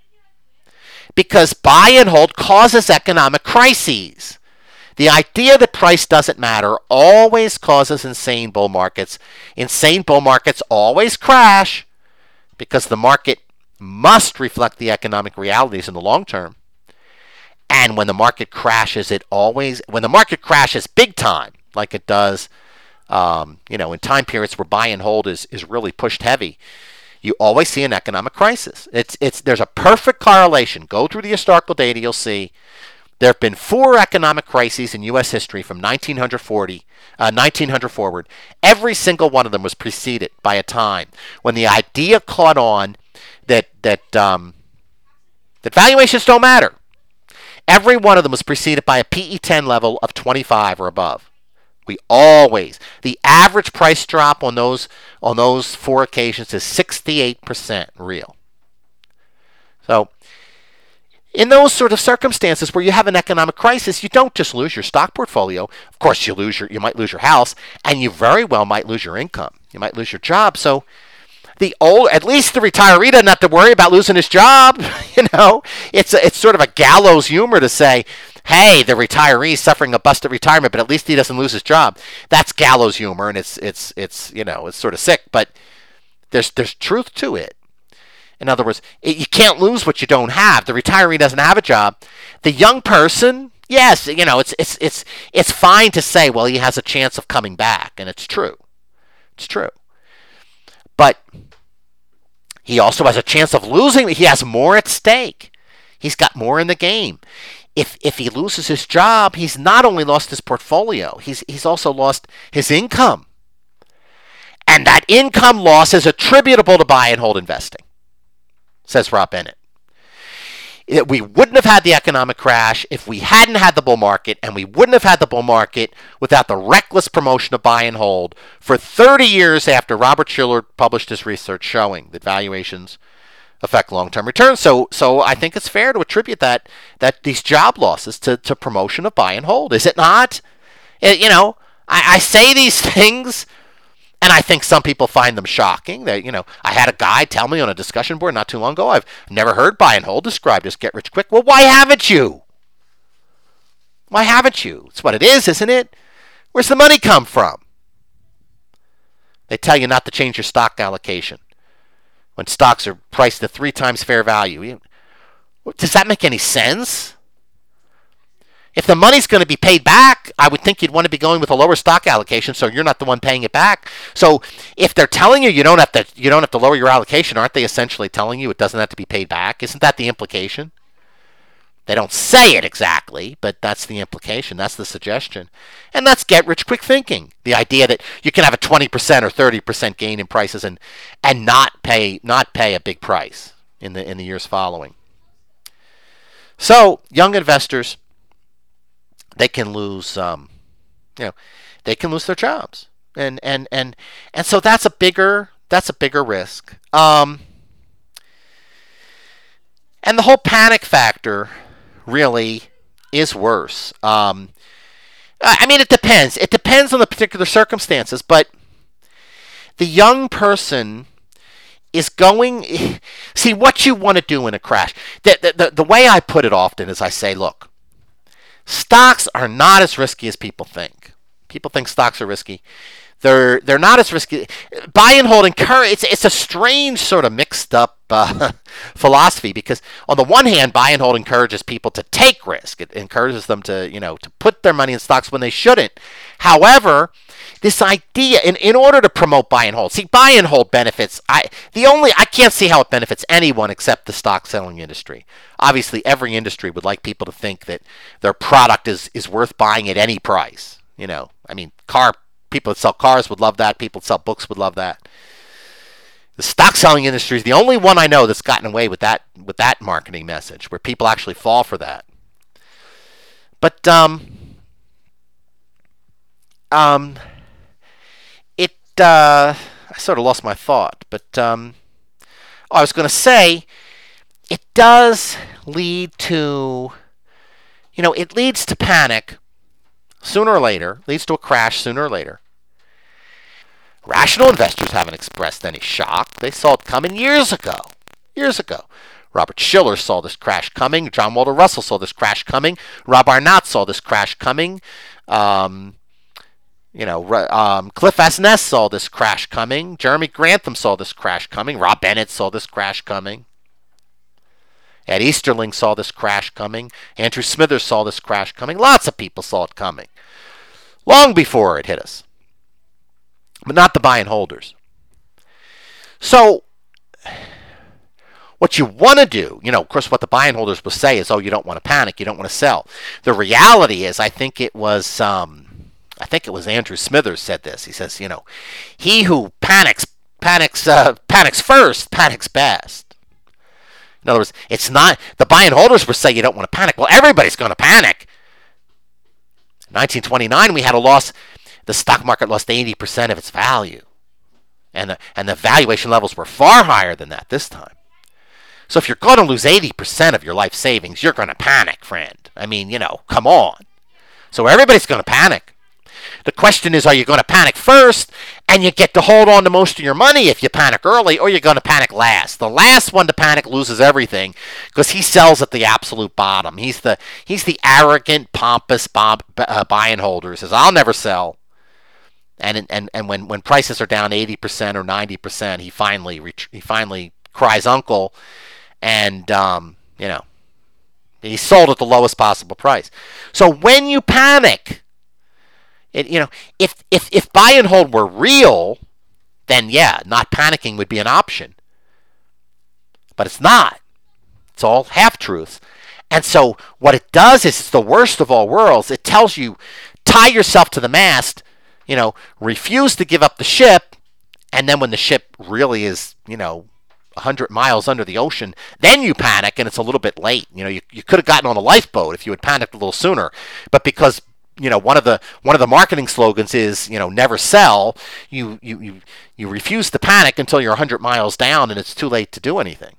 Because buy and hold causes economic crises. The idea that price doesn't matter always causes insane bull markets. Insane bull markets always crash because the market must reflect the economic realities in the long term. And when the market crashes, it always, when the market crashes big time, like it does, um, you know, in time periods where buy and hold is, is really pushed heavy, you always see an economic crisis. It's, it's, there's a perfect correlation. Go through the historical data, you'll see there have been four economic crises in U S history from nineteen forty, uh, nineteen hundred forward. Every single one of them was preceded by a time when the idea caught on that, that, um, that valuations don't matter. Every one of them was preceded by a P E ten level of twenty-five or above. We always, the average price drop on those on those four occasions is sixty-eight percent real. So, in those sort of circumstances where you have an economic crisis, you don't just lose your stock portfolio. Of course, you lose your, you might lose your house, and you very well might lose your income. You might lose your job. So, the old, at least the retiree doesn't have to worry about losing his job. You know, it's a, it's sort of a gallows humor to say, hey, the retiree is suffering a busted retirement, but at least he doesn't lose his job. That's gallows humor, and it's it's it's you know it's sort of sick, but there's there's truth to it. In other words, it, you can't lose what you don't have. The retiree doesn't have a job. The young person, yes, you know, it's it's it's it's fine to say, well, he has a chance of coming back, and it's true. It's true. But he also has a chance of losing. He has more at stake. He's got more in the game. If if he loses his job, he's not only lost his portfolio, he's he's also lost his income. And that income loss is attributable to buy and hold investing, says Rob Bennett. We wouldn't have had the economic crash if we hadn't had the bull market, and we wouldn't have had the bull market without the reckless promotion of buy and hold for thirty years after Robert Shiller published his research showing that valuations affect long-term returns. So so I think it's fair to attribute that that these job losses to, to promotion of buy and hold. Is it not? It, you know, I, I say these things, and I think some people find them shocking. That, you know, I had a guy tell me on a discussion board not too long ago, I've never heard buy and hold described as get rich quick. Well, why haven't you? Why haven't you? It's what it is, isn't it? Where's the money come from? They tell you not to change your stock allocation when stocks are priced at three times fair value. Does that make any sense? If the money's going to be paid back, I would think you'd want to be going with a lower stock allocation, so you're not the one paying it back. So if they're telling you you don't have to you don't have to lower your allocation, aren't they essentially telling you it doesn't have to be paid back? Isn't that the implication? They don't say it exactly, but that's the implication. That's the suggestion. And that's get-rich-quick thinking. The idea that you can have a twenty percent or thirty percent gain in prices and and not pay not pay a big price in the in the years following. So young investors, they can lose, um, you know, they can lose their jobs, and and and and so that's a bigger that's a bigger risk. Um, and the whole panic factor really is worse. Um, I mean, it depends. It depends on the particular circumstances, but the young person is going. See, what you want to do in a crash. The, the, the, the way I put it often is I say, look, stocks are not as risky as people think. People think stocks are risky. They're they're not as risky. Buy and hold encourage. It's it's a strange sort of mixed up uh, philosophy, because on the one hand, buy and hold encourages people to take risk. It encourages them to you know to put their money in stocks when they shouldn't. However, this idea in, in order to promote buy and hold, see, buy and hold benefits. I the only I can't see how it benefits anyone except the stock selling industry. Obviously, every industry would like people to think that their product is is worth buying at any price. You know, I mean, car. People that sell cars would love that. People that sell books would love that. The stock selling industry is the only one I know that's gotten away with that with that marketing message, where people actually fall for that. But um, um, it uh, I sort of lost my thought. But um, oh, I was going to say it does lead to, you know, it leads to panic sooner or later, leads to a crash sooner or later. Rational investors haven't expressed any shock. They saw it coming years ago. Years ago. Robert Shiller saw this crash coming. John Walter Russell saw this crash coming. Rob Arnott saw this crash coming. Um, you know, um, Cliff S. Ness saw this crash coming. Jeremy Grantham saw this crash coming. Rob Bennett saw this crash coming. Ed Easterling saw this crash coming. Andrew Smithers saw this crash coming. Lots of people saw it coming long before it hit us, but not the buy and holders. So what you want to do, you know, of course, what the buy and holders will say is, oh, you don't want to panic, you don't want to sell. The reality is, I think it was, um, I think it was Andrew Smithers said this. He says, you know, he who panics, panics, uh, panics first, panics best. In other words, it's not, the buy and holders will say you don't want to panic. Well, everybody's going to panic. In nineteen twenty-nine, we had a loss. The stock market lost eighty percent of its value. And the, and the valuation levels were far higher than that this time. So if you're going to lose eighty percent of your life savings, you're going to panic, friend. I mean, you know, come on. So everybody's going to panic. The question is, are you going to panic first and you get to hold on to most of your money if you panic early, or you're going to panic last? The last one to panic loses everything because he sells at the absolute bottom. He's the he's the arrogant, pompous bob, uh, buy and holder. He says, I'll never sell. And and and when, when prices are down eighty percent or ninety percent, he finally he finally cries uncle, and um, you know, he sold at the lowest possible price. So when you panic, It, you know, if, if if buy and hold were real, then yeah, not panicking would be an option. But it's not. It's all half-truths. And so what it does is, it's the worst of all worlds. It tells you, tie yourself to the mast, you know, refuse to give up the ship, and then when the ship really is, you know, one hundred miles under the ocean, then you panic, and it's a little bit late. You know, you, you could have gotten on a lifeboat if you had panicked a little sooner. But because you know, one of the one of the marketing slogans is, you know, never sell. You you you, you refuse to panic until you're one hundred miles down and it's too late to do anything.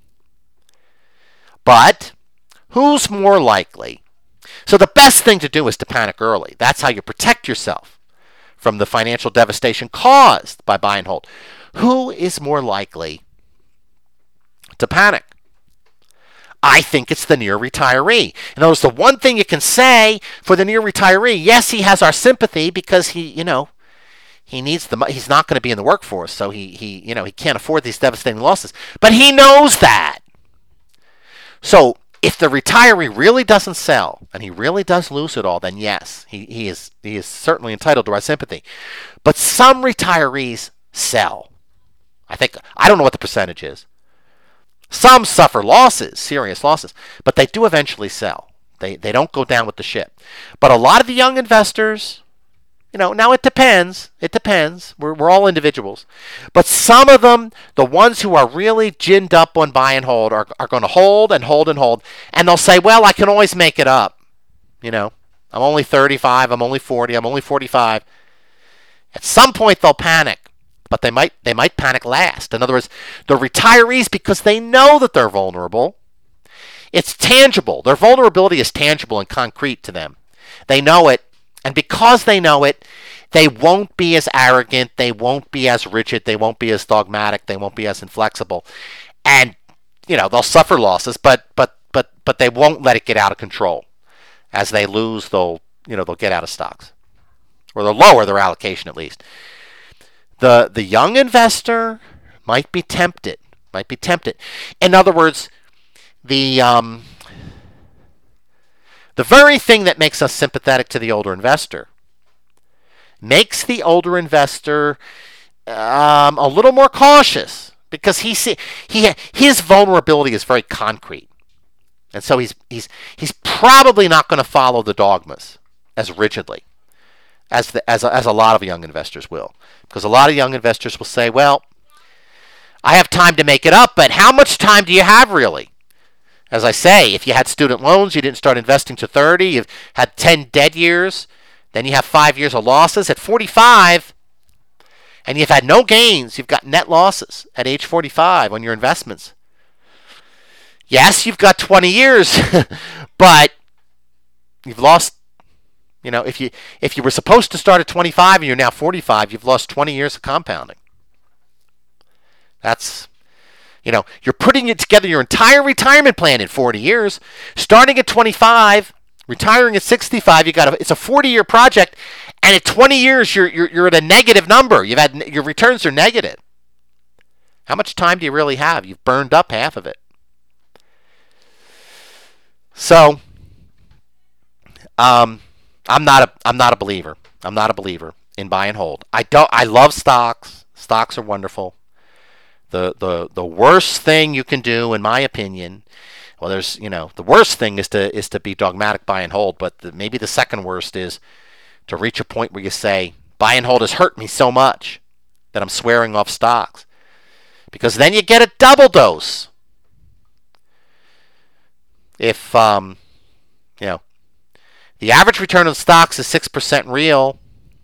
But who's more likely? So the best thing to do is to panic early. That's how you protect yourself from the financial devastation caused by buy and hold. Who is more likely to panic? I think it's the near retiree. In other words, the one thing you can say for the near retiree, yes, he has our sympathy because he, you know, he needs the money. He's not going to be in the workforce, so he, he, you know, he can't afford these devastating losses. But he knows that. So if the retiree really doesn't sell and he really does lose it all, then yes, he, he is he is certainly entitled to our sympathy. But some retirees sell. I think I don't know what the percentage is. Some suffer losses, serious losses, but they do eventually sell. They they don't go down with the ship. But a lot of the young investors, you know, now it depends. It depends. We're we're all individuals. But some of them, the ones who are really ginned up on buy and hold, are are going to hold and hold and hold. And they'll say, well, I can always make it up. You know, I'm only thirty-five, I'm only forty, I'm only forty-five. At some point they'll panic. But they might they might panic last. In other words, the retirees, because they know that they're vulnerable, it's tangible. Their vulnerability is tangible and concrete to them. They know it, and because they know it, they won't be as arrogant, they won't be as rigid, they won't be as dogmatic, they won't be as inflexible. And, you know, they'll suffer losses, but but but but they won't let it get out of control. As they lose, they'll, you know, they'll get out of stocks. or they'll lower their allocation at least. The the young investor might be tempted, might be tempted. In other words, the um, the very thing that makes us sympathetic to the older investor makes the older investor um, a little more cautious, because he see, he his vulnerability is very concrete, and so he's he's he's probably not going to follow the dogmas as rigidly as the, as a, as a lot of young investors will, because a lot of young investors will say, "Well, I have time to make it up, but how much time do you have really?" As I say, if you had student loans, you didn't start investing to thirty, you've had ten dead years, then you have five years of losses. At forty-five, and you've had no gains, you've got net losses at age forty-five on your investments. Yes, you've got twenty years, but you've lost, you know, if you if you were supposed to start at twenty-five and you're now forty-five, you've lost twenty years of compounding. That's, you know, you're putting it together your entire retirement plan in forty years, starting at twenty-five, retiring at sixty-five. You got a, it's a forty-year project, and at twenty years you're you're you're at a negative number. You've had your returns are negative. How much time do you really have? You've burned up half of it. So, um, I'm not a I'm not a believer. I'm not a believer in buy and hold. I don't. I love stocks. Stocks are wonderful. The, the the worst thing you can do, in my opinion, well, there's, you know, the worst thing is to is to be dogmatic buy and hold, but the, maybe the second worst is to reach a point where you say, buy and hold has hurt me so much that I'm swearing off stocks. Because then you get a double dose. If, um, you know, the average return on stocks is six percent real,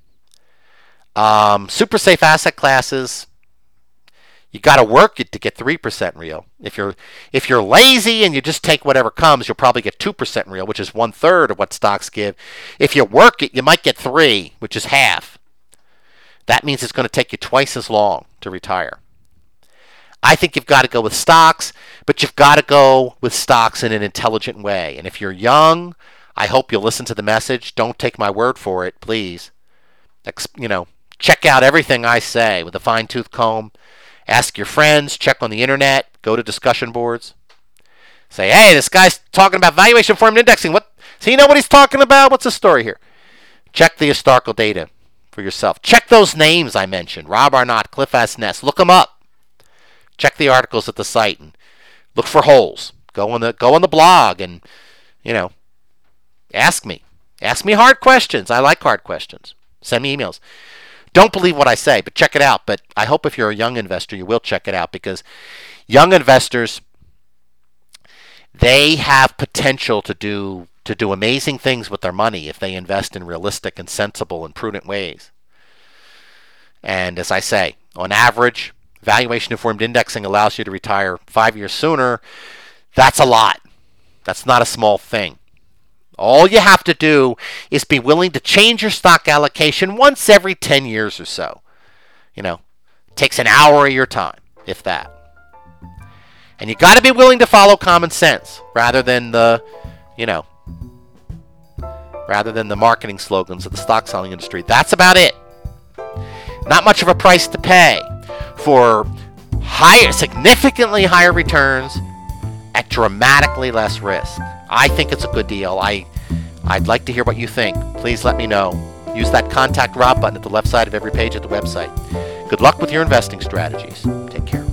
um, super safe asset classes, you got to work it to get three percent real. If you're if you're lazy and you just take whatever comes, you'll probably get two percent real, which is one third of what stocks give. If you work it, you might get three, which is half. That means it's going to take you twice as long to retire. I think you've got to go with stocks, but you've got to go with stocks in an intelligent way. And if you're young, I hope you'll listen to the message. Don't take my word for it, please. You know, check out everything I say with a fine-tooth comb. Ask your friends, check on the internet, go to discussion boards. Say, hey, this guy's talking about valuation formed indexing. What? Does he know what he's talking about? What's the story here? Check the historical data for yourself. Check those names I mentioned. Rob Arnott, Cliff S. Ness. Look them up. Check the articles at the site and look for holes. Go on the go on the blog and, you know, ask me. Ask me hard questions. I like hard questions. Send me emails. Don't believe what I say, but check it out. But I hope if you're a young investor, you will check it out, because young investors, they have potential to do to do amazing things with their money if they invest in realistic and sensible and prudent ways. And as I say, on average, valuation-informed indexing allows you to retire five years sooner. That's a lot. That's not a small thing. All you have to do is be willing to change your stock allocation once every ten years or so. You know, it takes an hour of your time, if that. And you got to be willing to follow common sense rather than the, you know, rather than the marketing slogans of the stock selling industry. That's about it. Not much of a price to pay for higher, significantly higher returns at dramatically less risk. I think it's a good deal. I, I'd like to hear what you think. Please let me know. Use that Contact Rob button at the left side of every page at the website. Good luck with your investing strategies. Take care.